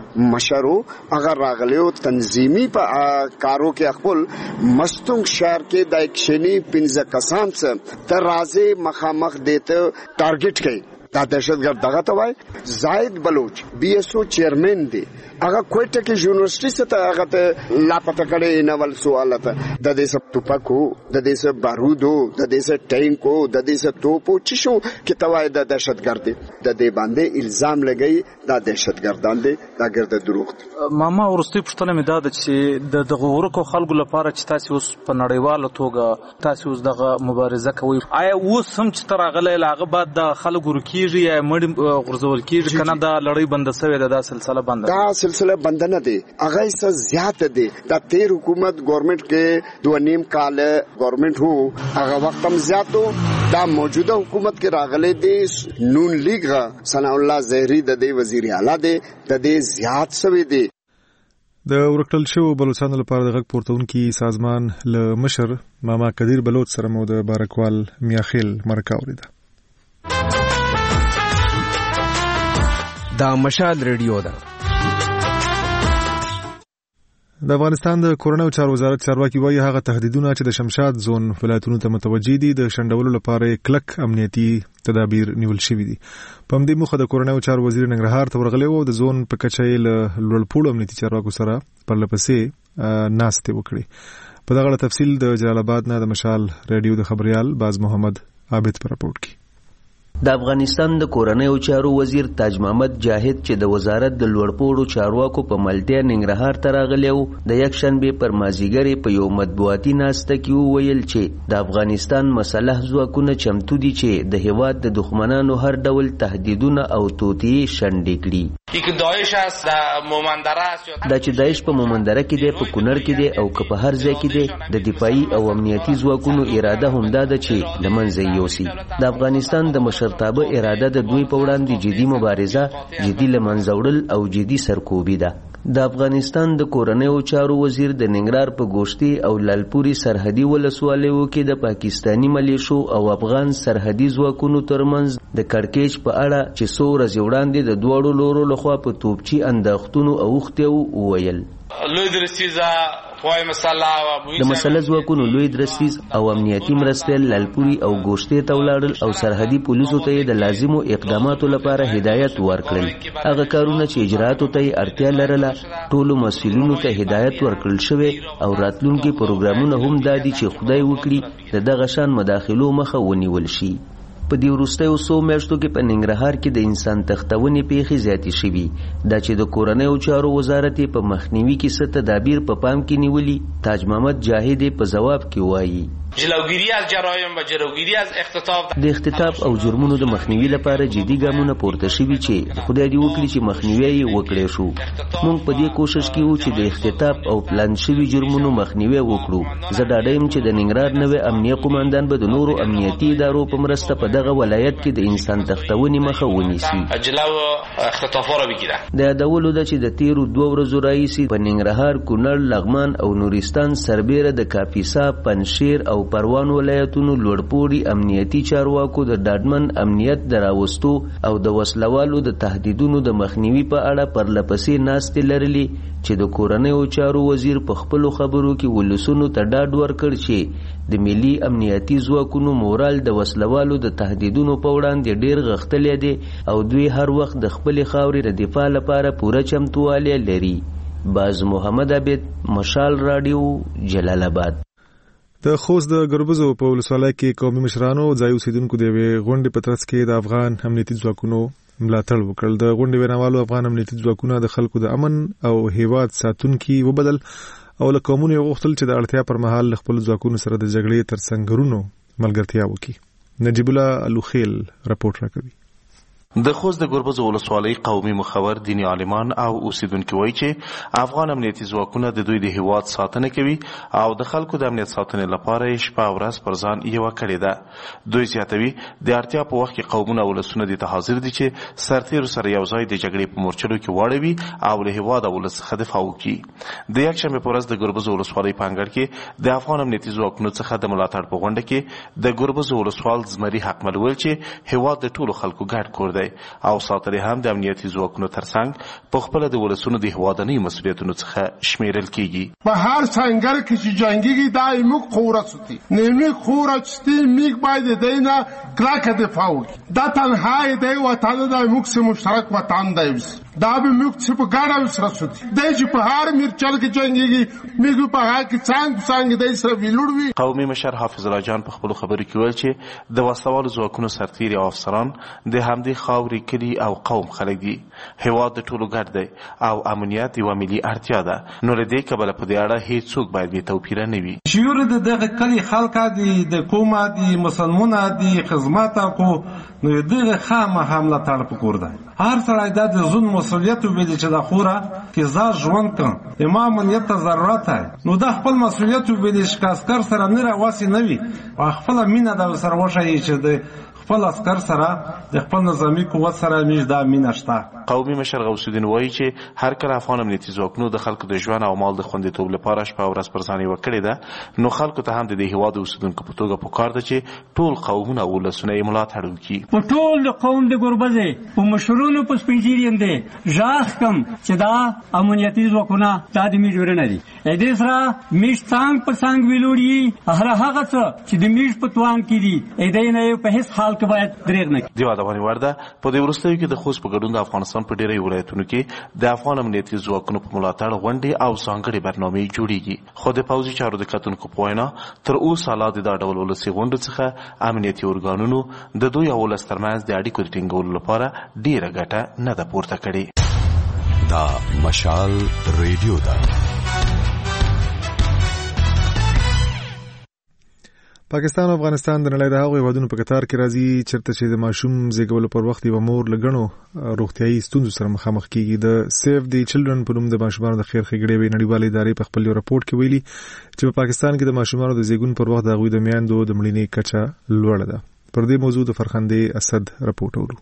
مشرو هغه راغلیو تنظیمي په کارو کې خپل مستونګ شهر کې د اکشنی پنځه کسان څخه تر راځي مخامخ دیته ټارګټ کوي. دا دهشتګرد دغه ته وای زاید بلوچ بی ایس او چیرمن دی، هغه کوټه کې یونیورسيټي څخه هغه ته لاپته کړي نه ول سوال ته د دې سب توپکو، د دې سب بارودو، د دې سب ټینکو، د دې سب توپو چې شو کې توای د دهشتګرد د دې باندې الزام لګي دا دهشتګردان دي، دا ګرد دروغ. ماما ورستي پښتنه مې دا چې د دغه ورکو خلکو لپاره چې تاسو اوس په نړیواله توګه تاسو اوس دغه مبارزه کوي، آیا اوس هم چې تر هغه لاغه بعد د خلکو ورکی کیږي یا مړ غرزول کیږي کنه دا لړۍ بند شوې ده، دا سلسله بند دا سلسله بند نه دي، هغه څه زیات دي. دا تیر حکومت گورنمنت کې دوه نیم کال گورنمنت هو هغه وخت هم زیاتو، دا موجوده حکومت کې راغلي دي نون لیگ ثنا الله زهری د دې وزیر اعلی دي د دې زیات شوی دي. د ورکل شو بلوچستان لپاره د غږ پورتونکي سازمان له مشر ماما قدیر بلوچ سره مو د بارکوال میاخیل مرکه اوریده. دا مشال ریډیو ده. د افغانستان د کورنیو چارو وزارت چارواکي وایي هغه تهدیدونه چې د شمشاد زون ولایتونو ته متوجي دي د شندولو لپاره کلک امنیتي تدابیر نیول شوي دي. په همدې موخه د کورنیو چارو وزیر ننګرهار ته ورغلی و. د زون په کچه یې له لوړپوړو امنیتي چارواکو سره پرلپسې ناستې وکړې. په دغه تفصیل د جلال آباد نه د مشال ریډیو د خبريال باز محمد عابد پر راپورټ کی. د افغانستان د کورنیو چارو وزیر تاج محمد جاهد چې د وزارت د لوړپوړو چارواکو په ملتیا ننګرهار ته راغلی و د یک شنبه پر مازیګر په یو مطبوعاتي ناسته کې وویل چې د افغانستان مسلح ځواکونه چمتو دي چې د هیواد د دښمنانو هر ډول تهدیدونه او توطئې شنډې کړي. دا چې داعش په مومندره کې دی، په کونړ کې دی او که په هر ځای کې دی، د دفاعي او امنیتي ځواکونو اراده همدا ده چې له منځه یوسي. د افغانستان د مشرتابه اراده د دوی په وړاندې جدي مبارزه، جدي له منځه وړل او جدي سرکوبي ده. د افغانستان د کورنیو چارو وزیر د ننګرهار په ګوشتي او لالپوري سرحدي ولسوالیو کې د پاکستانی ملیشو او افغان سرحدي ځواکونو ترمنځ د کړکېچ په اړه چې څو ورځې وړاندې د دواړو لورو لخوا په توپچي انداختونو اوښتي وویل. لوی درستیزه پای مسله د مسله ځواکونو لوی درستیز او امنیتي مرستیال لالپوري او ګوشتي ته ولاړل او سرحدي پولیسو ته د لازمو اقداماتو لپاره هدایت ورکړل. هغه کارونه چې اجراتو ته اړتیا لرله ټولو مسؤلینو ته هدایت ورکړل شوی او راتلونکي پروګرامونه هم دادي چې خدای وکړي د دغه شان مداخلو مخه ونیول شي. په دې وروستیو څو میاشتو کې په ننګرهار کې د انسان تختونې پیښې زیاتې شوي. دا چې د کورنیو چارو وزارت په مخنیوي کې څه تدابیر په پام کې نیولي، تاج محمد جاهد په جواب کې وایي. جلوگیری از جرایم و جلوگیری از اختطاف د اختطاف او جرمونو د مخنیوي لپاره جدي ګامونه پورته شوي چې خدای دې وکړي چې مخنیوي یې وکړی شو. موږ په دې کوشش کې وو چې د اختطاف او پلان شوي جرمونو مخنیوي وکړو. زه ډاډه یم چې د ننګرهار نوی امنیه قوماندان به د نورو امنیتي ادارو په مرسته په دغه ولایت کې د انسان تختونې مخه ونیسي. جلو اختطافا را بگیره. د یادولو ده چې د تیرو دوه ورځو راهیسې په ننګرهار، کونړ، لغمان او نورستان سربیره د کاپیسا، پنجشیر او پروان ولایتونو لوړپوړي امنیتي چارواکو د ډاډمن امنیت د راوستو او د وسلوالو د تهدیدونو د مخنیوي په اړه پرلپسې ناستې لرلي چې د کورنیو چارو وزیر په خپلو خبرو کې ولسونو ته ډاډ ورکړ چې د ملي امنیتي ځواکونو مورال د وسلوالو د تهدیدونو په وړاندې ډیر غښتلی دی او دوی هر وخت د خپلې خاورې د دفاع لپاره پوره چمتووالی لري. باز محمد عابد، مشال راډیو، جلال آباد. د خوست د ګربزو په ولسوالۍ کې قومي مشرانو ځای اوسیدونکو د یوې غونډې په ترڅ کې د افغان امنیتي ځواکونو ملاتړ وکړ. د غونډې ویناوالو افغان امنیتي ځواکونه د خلکو د امن او هیواد ساتونکي وبدل او له قومونو یې غوښتل چې د اړتیا پر مهال خپل ځواکونو سره د جګړې تر سنګرونو ملګرتیا وکړي. نجیب الله الوخیل راپورټ راکوي. د خوست د ګربز ولسوالۍ قومي مخور دیني عالمان او اوسیدونکو وایي چې افغان امنیتي ځواکونه د دوی د هیواد ساتنه کوي او د خلکو د امنیت ساتنې لپاره یې شپه او ورځ پر ځان یوه کړې ده. دوی زیاتوي د اړتیا په وخت کې قومونه او ولسونه دې ته حاضر دي چې سرتیرو سره یو ځای د جګړې په مورچلو کې واړوي او له هیواد او ولس څخه دفاع وکړي. د یکشنبې په ورځ د ګربز ولسوالۍ په انګړ کې د افغان امنیتي ځواکونو څخه د ملاتړ په غونډه کې د ګربز ولسوال زمري حقمل ویل چې هیواد د ټولو خلکو ګډ کور دی او ساتلې هم د امنیتي ځواکونو ترڅنګ په خپله د ولسونو د هیوادنیو مسؤلیتونو څخه شمیرل کیږي. په هر سنگر کې چې جنگیږي دا موږ خوره سوتي نمی خوره چتي موږ باید دینا کلاکه دفاع وکړو. دا تنها دی وطن دا موږ سره مشترک وطن دی. دا به موږ چې په ګډه سره سوتي دی چې په هر مرچل کې جنگیږي موږ په هغه کې څنګه څنګه دی سره ویلوړ وي. قومي مشر حافظ الله جان په خپل خبرو کې ویل چې د وسلوالو ځواکونو سرتیري او افسران د همدې خاورې کلي او قوم خلک دي. هیواد د ټولو ګډ دی او امنیت یوه ملي اړتیا ده. نو له دې کبله په دې اړه هیڅوک باید بې توپیره نه وي. شعور د دغه کلي خلکه دي، د کومه دي، مسلمونه دي، خدمت کو نو دغه خامخا ملاتړ پکور دی. هر سړی دا د ځون مسؤلیت وبیلي چې د خوره کې زار ژوند کړم اما امنیت ته ضرورت دی. نو دا خپل مسؤلیت وبیلي چې عسکر سره نه راواسي نه وي او خپله مینه د سره وښایي چې د خپل عسكر سره د خپل نظامی قوت سره موږ دا مینه شته. قومي مشر غوث الدین وایي چې هر کله افغان امنیتي ځواکونو د خلکو د ژوند او مال د خوندیتوب لپاره شپه او ورځ پرځاني وکړې ده، نو خلکو ته هم د دې هیواد اوسیدونکو په توګه پکار ده چې ټول قومونه او ولسونه یې ملاتړ وکړي. په ټول د قوم د ګوربزې په مشرونو په سپېڅلي دی ژغ کم چې دا امنیتي ځواکونه دا د میږ ورنه دي. ا دې سره میږ څنګ په څنګ ویلوړي هر هغه څه چې د میږ په توان کې دي ا دې نه په هیڅ حال کې باید درېغ نه کړي. دیو افغاني ورده په دې وروستیو کې د خوست په ګډون د افغانستان په ډیری ولایتونو کې د افغان امنیتي ځواکونو په ملاتړ غونډې او ځانګړې برنامې جوړیږي. خو د پوځي چارو د کتونکو په وینا تر اوسه لا د دا ډول ولسي غونډو څخه امنیتي ارګانونو د دوی او ولس ترمنځ د اړیکو د ټینګولو لپاره ډیره ګټه نه ده پورته کړې. دا مشال ریډیو ده. پاکستان او افغانستان د نړۍ د هغو هیوادونو په کتار کې راځي چېرته چې د ماشوم زیږولو پر وخت یوه مور له ګڼو روغتیایي ستونزو سره مخامخ کیږي. د سیف دی چلډرن په نوم د ماشومانو د خیر ښېګڼې یوې نړیوالې ادارې په خپل یو راپورټ کې ویلي چې په پاکستان کې د ماشومانو د زیږون پر وخت د هغوی د میندو د مړینې کچه لوړه ده. پر دې موضوع د فرخندې اسد راپورټ اورو.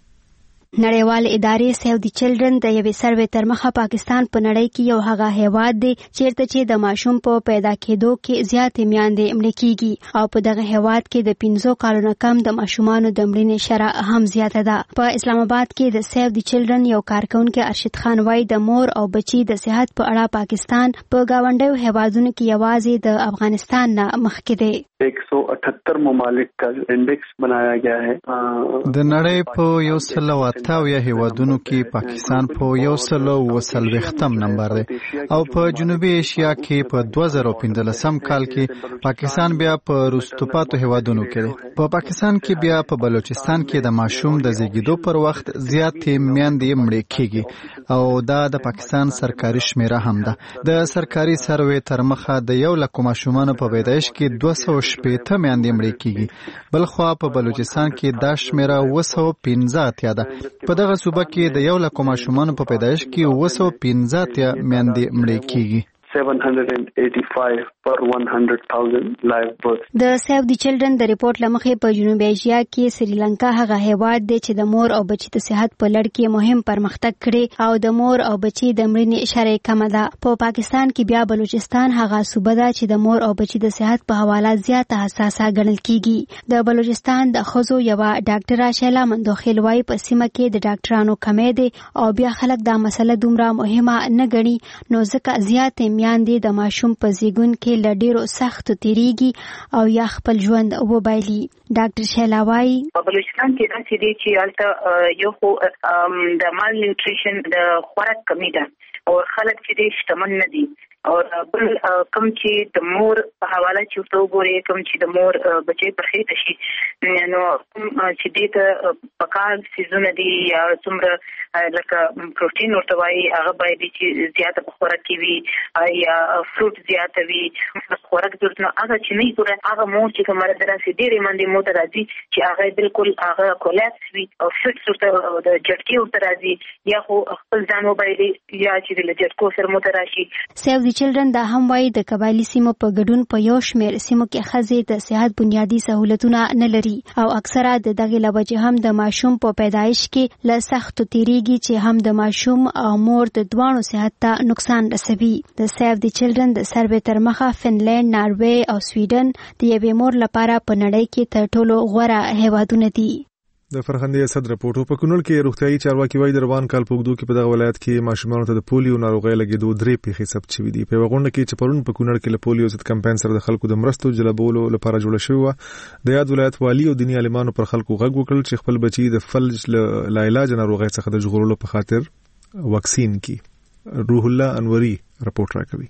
نړیوال ادارې سیو دی چلډرن د یوې سروې تر مخه پاکستان په نړۍ کې یو هغه هیواد دی چیرته چې د ماشوم په پیدا کېدو کې زیاتې میندې مړې کیږي او په دغه هیواد کې د پنځو کالو نه کم د ماشومانو د مړینې شرح هم زیاته ده. په اسلام آباد کې د سیو دی چلډرن یو کارکونکي ارشد خان وایي د مور او بچي د صحت په اړه پاکستان په گاونډیو هیوادونو کې یوازې د افغانستان نه مخکې دی. ایک سو اٹھتر ممالک کا انڈیکس بنایا گیا ہے. د نړۍ په یو سل او اتاویا هیوادونو کې پاکستان په یو سل او څلوېښتم نمبر دی او په جنوبي ایشیا کې په دوه زره پنځلسم کال کې پاکستان بیا په وروسته پاتې هیوادونو کې دی. په پاکستان کې بیا په بلوچستان کې د ماشوم د زیږیدو پر وخت زیاتې میندې مړې کیږي او دا د پاکستان سرکاري شمیره هم ده. د سرکاري سروې تر مخه د یو لک ماشومانو په پیدایش کې دوه سوه شپېته میندې مړې کیږي، بلخوا په بلوچستان کې دا شمیره اوه سوه پنځه اتیا ده. په دغه صوبه کې د یو لک ماشومانو په پیدایش کې اوه سوه پنځه اتیا میندې مړې کیږي. seven hundred eighty-five per one hundred thousand live births. د سیو دی چلډرن د ریپورت لمخې په جنوبي ایشیا کې سریلانکا هغه هیواد دی چې د مور او بچي د صحت په لړ کې مهم پرمختګ کړي او د مور او بچي د مړینې شرح کمه ده. په پاکستان کې بیا بلوچستان هغه صوبه ده چې د مور او بچي د صحت په حواله زیاته حساسه ګڼل کیږي. د بلوچستان د ښځو یوه ډاکټره شیلا مندوخیل وایي په سیمه کې د ډاکټرانو کمی دی او بیا خلک دا مسله دومره مهمه نه ګڼي نو ځکه زیاتې میندې د ماشوم په زیږون کې له ډېرو سختو تېرېږي او یا خپل ژوند وبایلي. ډاکټر شیلا وایي په بلوچستان کې داسې دی چې هلته یو خو د مال نیوټریشن د خوراک کمی ده او خلک چې دی شتمن نه دي او بل کوم چې د مور په حواله چې ورته وګورې کوم چې د مور بچی په خېټه شي نو چې دې ته پکار څیزونه دي یا څومره لکه پروټین ورته وایي هغه باید چې زیاته په خوراک کې وي یا فروټ زیاته وي خوراک ضرورت نه هغه چې نه ګوره هغه مور چې کومه دراسې ډېرې منډې مور ته راځي چې هغه بالکل هغه کولاپس وي او فټس ورته د جټکې ورته راځي یا خو خپل ځان وبایلي یا چې د جټکو سره مو ته راشي. سیو دی چلډرن دا هم وایي د قبایلي سیمو په ګډون په یو شمېر سیمو کې ښځې د صحت بنیادي سهولتونه نه لري او اکثره د دغې له وجې هم د ماشوم په پیدایش کې له سختو تېرېږي چې هم د ماشوم او مور د دواړو صحت ته نقصان رسوي. د سیو دی چلډرن د سروې تر مخه فنلینډ، ناروې او سویډن د یوې مور لپاره په نړۍ کې تر ټولو غوره هیوادونه دي. د فرخندې اسد راپورټ په کونړ کې روغتیايي چارواکي وایي د روان کال په اوږدو کې په دغه ولایت کې ماشومانو ته د پولیو ناروغۍ لګېدو درې پیښې ثبت شوي دي. په یوه غونډه کې چې پرون په کونړ کې له پولیو ضد کمپاین سره د خلکو د مرستو جلبولو لپاره جوړه شوې وه، د یاد ولایت والي او دیني عالمانو پر خلکو غږ وکړل چې خپل بچي د فلج له لاعلاج ناروغۍ څخه د ژغورلو په خاطر واکسین کړي. روح الله انوري راپورټ راکوي.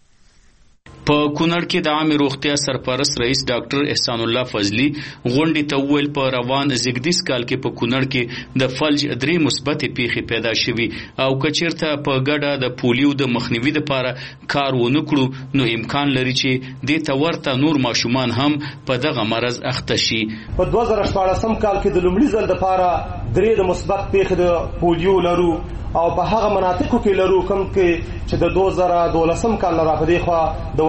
په کونړ کې د عامه روغتیا سرپرست رئیس ډاکټر احسان الله فضلی غونډې ته وویل په روان زیږدیز کال کې په کونړ کې د فلج درې مثبت پیښې پیدا شوي او کچیرته په ګډه د پولیو د مخنیوي لپاره کار ونه کړو نو امکان لري چې دې ته ورته نور ماشومان هم په دغه مرض اخته شي. په دوه زره شپاړسم کال کې د لومړي ځل لپاره درې د مثبت پیښې د پولیو لرو او په هغه مناطقو کې لرو کوم کې چې د دوه زره دولسم کال را پدې خوا د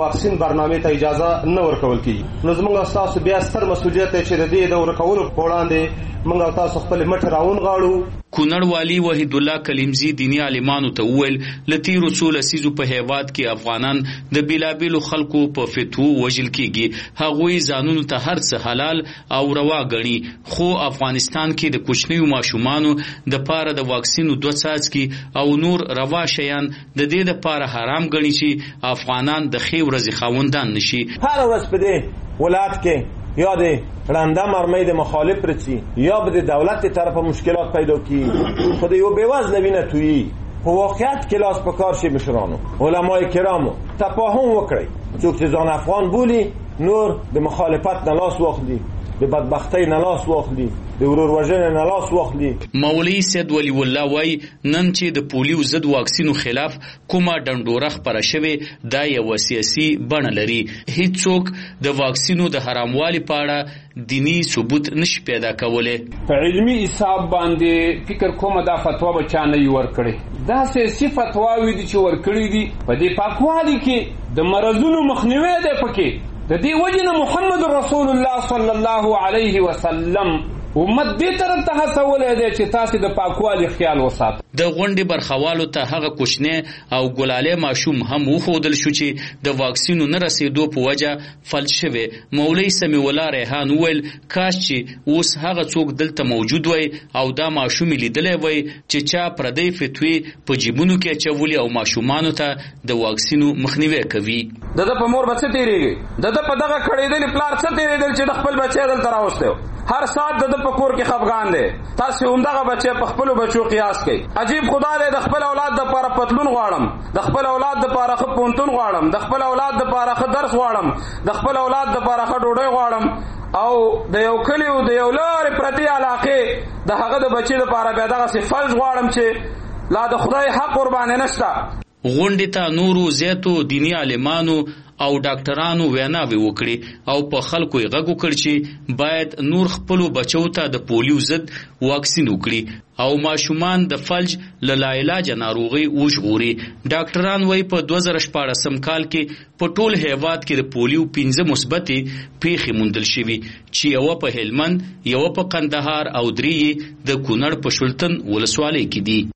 واکسین برنامه ته اجازه نه ورکول کیږي. نو زموږ تاسو بیا ستر مسؤلیت چې د دې د ورکولو په وړاندې موږ تاسو خپل مټ راون غاړو. کونړ والی وحید الله کلیمزی دینی عالمانو ته وویل لتی رسول اسیزو په هیواد کې افغانان د بیلابیلو خلکو په فتو وجل کیږي. هغوی ځانونو ته هر څه حلال او روا ګڼي، خو افغانستان کې د کوچنیو ماشومانو د پاره د واکسینو دوه څاڅکي او نور روا شیان د دې د پاره حرام ګڼي چې افغانان د خې ورځې خاوندان نشي. هر ورځ په دې ولایت کې یا د رنده مرمۍ د مخالف رسی یا به د دولت طرف مشکلات پیدا کی، خود یو بیوزن وینه تویی په واقعیت کې لاس په کار شي. مشرانو علمای کرامو تفاهم وکړي، څوک چې ځان افغان بولی نور د مخالفت نه لاس واخلي، د بدبختی نه لاس واخلي، د ورور وژنې نه لاس واخلي. مولوی سید ولی الله وای نن چې د پولیو ضد واکسینو خلاف کومه ډنډوره خبره شوې دا یو سیاسي بڼه لري. هیڅوک د واکسینو د حراموالي په اړه دینی ثبوت نشي پیدا کولای. په علمي حساب باندې فکر کوم دا فتوا به چا نه ور کړي، دا سیاسي فتواوی دي چې ور کړی دي. په دې پاکوالي کې د مرزونو مخنیوي دی پکې. د دې وجنه محمد رسول الله صلی الله علیه وسلم امت دې طرف ته هڅولې ده چې تاسو د پاکوالي خیال وساتئ. د غونډې برخوالو ته هغه کوچنی او ګلاله ماشوم هم وښودل شو چې د واکسینو نه رسیدو په وجه فلج شوی. مولوی سمیع الله ریحان ویل کاش چې اوس هغه څوک دلته موجود وای او دا ماشوم لیدلی وای چې چا پردی فتوی په جیبونو کې چولي او ماشومانو ته د واکسینو مخنیوي کوي. د د په مور بچی تیریږي، د د په دغه کړېدل پلار څه تیریدل چې د خپل بچی دلته راوستو. هر سات د په کور کې خفغان دی. تاسو هم دغه بچی په خپل بچو قیاس کړئ. عجیب خدا دې د خپل اولاد د لپاره پتلون غواړم، د خپل اولاد د لپاره خ پونتون غواړم، د خپل اولاد د لپاره خ درس غواړم، د خپل اولاد د لپاره خ ډوډۍ غواړم، او د یو کلی او د یو لارې پرتی علاقې د هغه د بچی لپاره بیا دغه څه فلج غواړم چې لا د خدای حق قربان نشته. غونډې ته نورو زیاتو دینی عالمانو او ډاکټرانو ویناوي وکړي او په خلکو یې غږ وکړ چې باید نور خپل بچو ته د پولیو ضد واکسین وکړي او ماشومان د فلج له لاعلاج ناروغي وژغوري. ډاکټران وايي په دوه زره شپاړسم کال کې په ټول هیواد کې د پولیو پنځه مثبتې پیښې موندل شوي چې یو په هلمند، یو په قندهار او درې د کونړ په شلتن ولسوالۍ کې دي.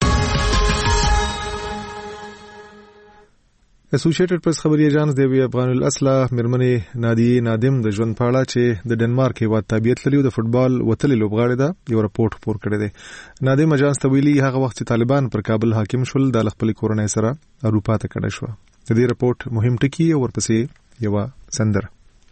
اسوسییټډ پریس خبري ایجانس دی وی افغان الاصله مرمنې نادیه نادم د ژوند په اړه چې د ډنمارک هیواد تابعیت لري د فوتبال وتلې لوبغاړي دا یو راپورټ خپور کړی دی. نادم اجانس ته ویلي هغه وخت چې طالبان پر کابل حاکم شول د خپل کورنۍ سره اروپا ته کډه شو. د دې راپورټ مهم ټکی او ورپسې یو سندر.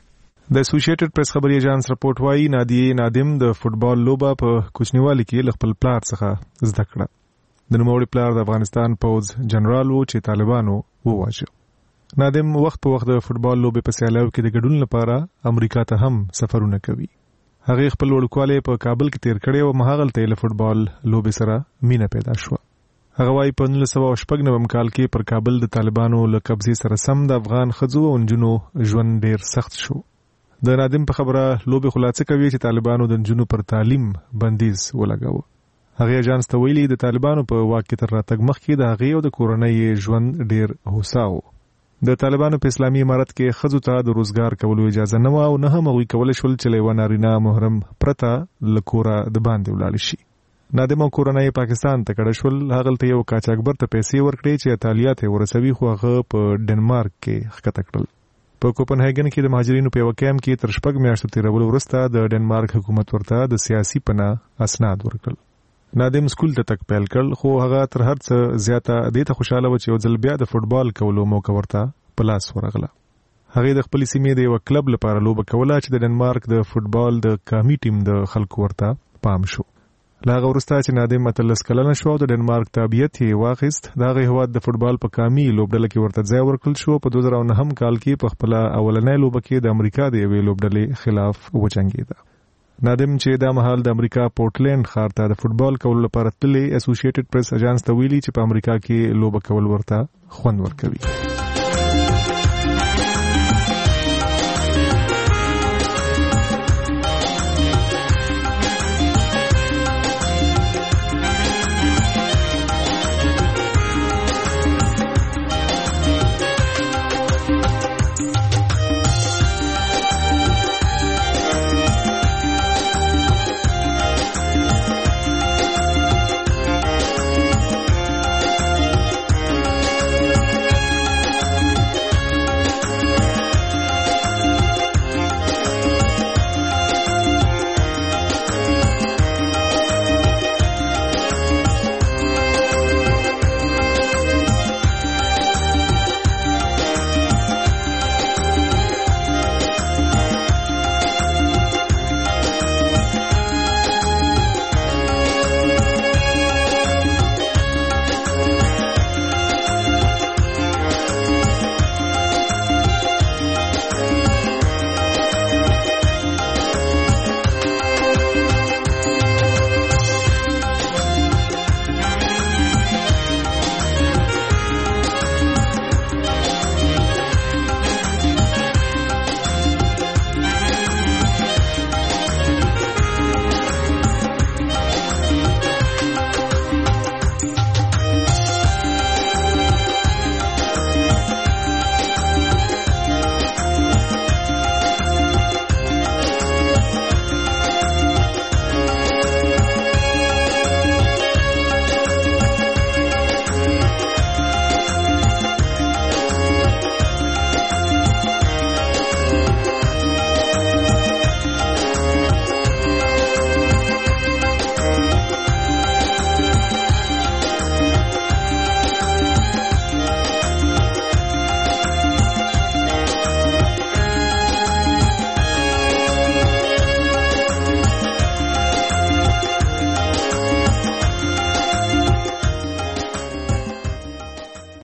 د اسوسییټډ پریس خبري ایجانس راپورټ وايي نادیه نادم د فوتبال لوبه په کوچنیوالي کې خپل پلار څخه زده کړه. د نوموړي پلار د افغانستان پوز جنرال وو چې طالبانو وواژه. نادم وخت په وخت د فوتبال لوبې په سیالیو کې د ګډون لپاره امریکا ته هم سفرونه کوي. هغه خپل وړوکوالی په کابل کې تیر کړی او مهاغلته له فوتبال لوبې سره مینه پیدا شوه. هغه وايي په نولس سوه شپږ نوي کال کې پر کابل د طالبانو له قبضې سره سم د افغان ښځو او نجونو ژوند ډیر سخت شو. د نادم په خبره لوبې خلاصه کوي چې طالبانو د نجونو پر تعلیم بندیز ولګاوه. هغه اجانس ته ویلي د طالبانو په واک کې تر راتګ مخکې د هغې او د کورنۍ ژوند ډیر هوسا و. د طالبانو په اسلامي امارت کې ښځو ته د روزګار کولو اجازه نه وه او نه هم هغوی کولی شول چې له یوه نارینه محرم پرته له کوره د باندې ولاړې شي. نادم او کورنۍ پاکستان ته کډه شول. هغلته یو قاچاقبر ته پیسې ورکړې چې اطالیات یې ورسوي خو هغه په ډنمارک کې ښکته کړل. په کوپنهاګن کې د مهاجرینو په یو کیمپ کې تر شپږ میاشتو تېرولو وروسته د ډنمارک حکومت ورته د سیاسي پناه اسناد ورکړل. نادم سکول ته تک پیل کړل خو هغه تر هر څه زیاته دې ته خوشاله و چې یو ځل بیا د فوتبال کولو موقع ورته په لاس ورغله. هغې د خپل سیمې د یو کلب لپاره لوبه کوله چې د ډنمارک د فوتبال د قومي ټیم د خلکو ورته پام شو. له هغه وروسته چې نادم اتلس کلنه شو د ډنمارک تابعیت یې واخیست د هغې هېواد د فوتبال په قومي لوبډله کې ورته ځای ورکړل شو. په دوه زره نهم کال کې په خپله اولنۍ لوبه کې د امریکا د یوې لوبډلې خلاف وجنګېده. نادم چې دا مهال د امریکا پورټلینډ ښار ته د فوتبال کولو لپاره تللی اسوسییټډ پریس اجانس ته ویلي چې په امریکا کې لوبه کول ورته خوند ورکوي.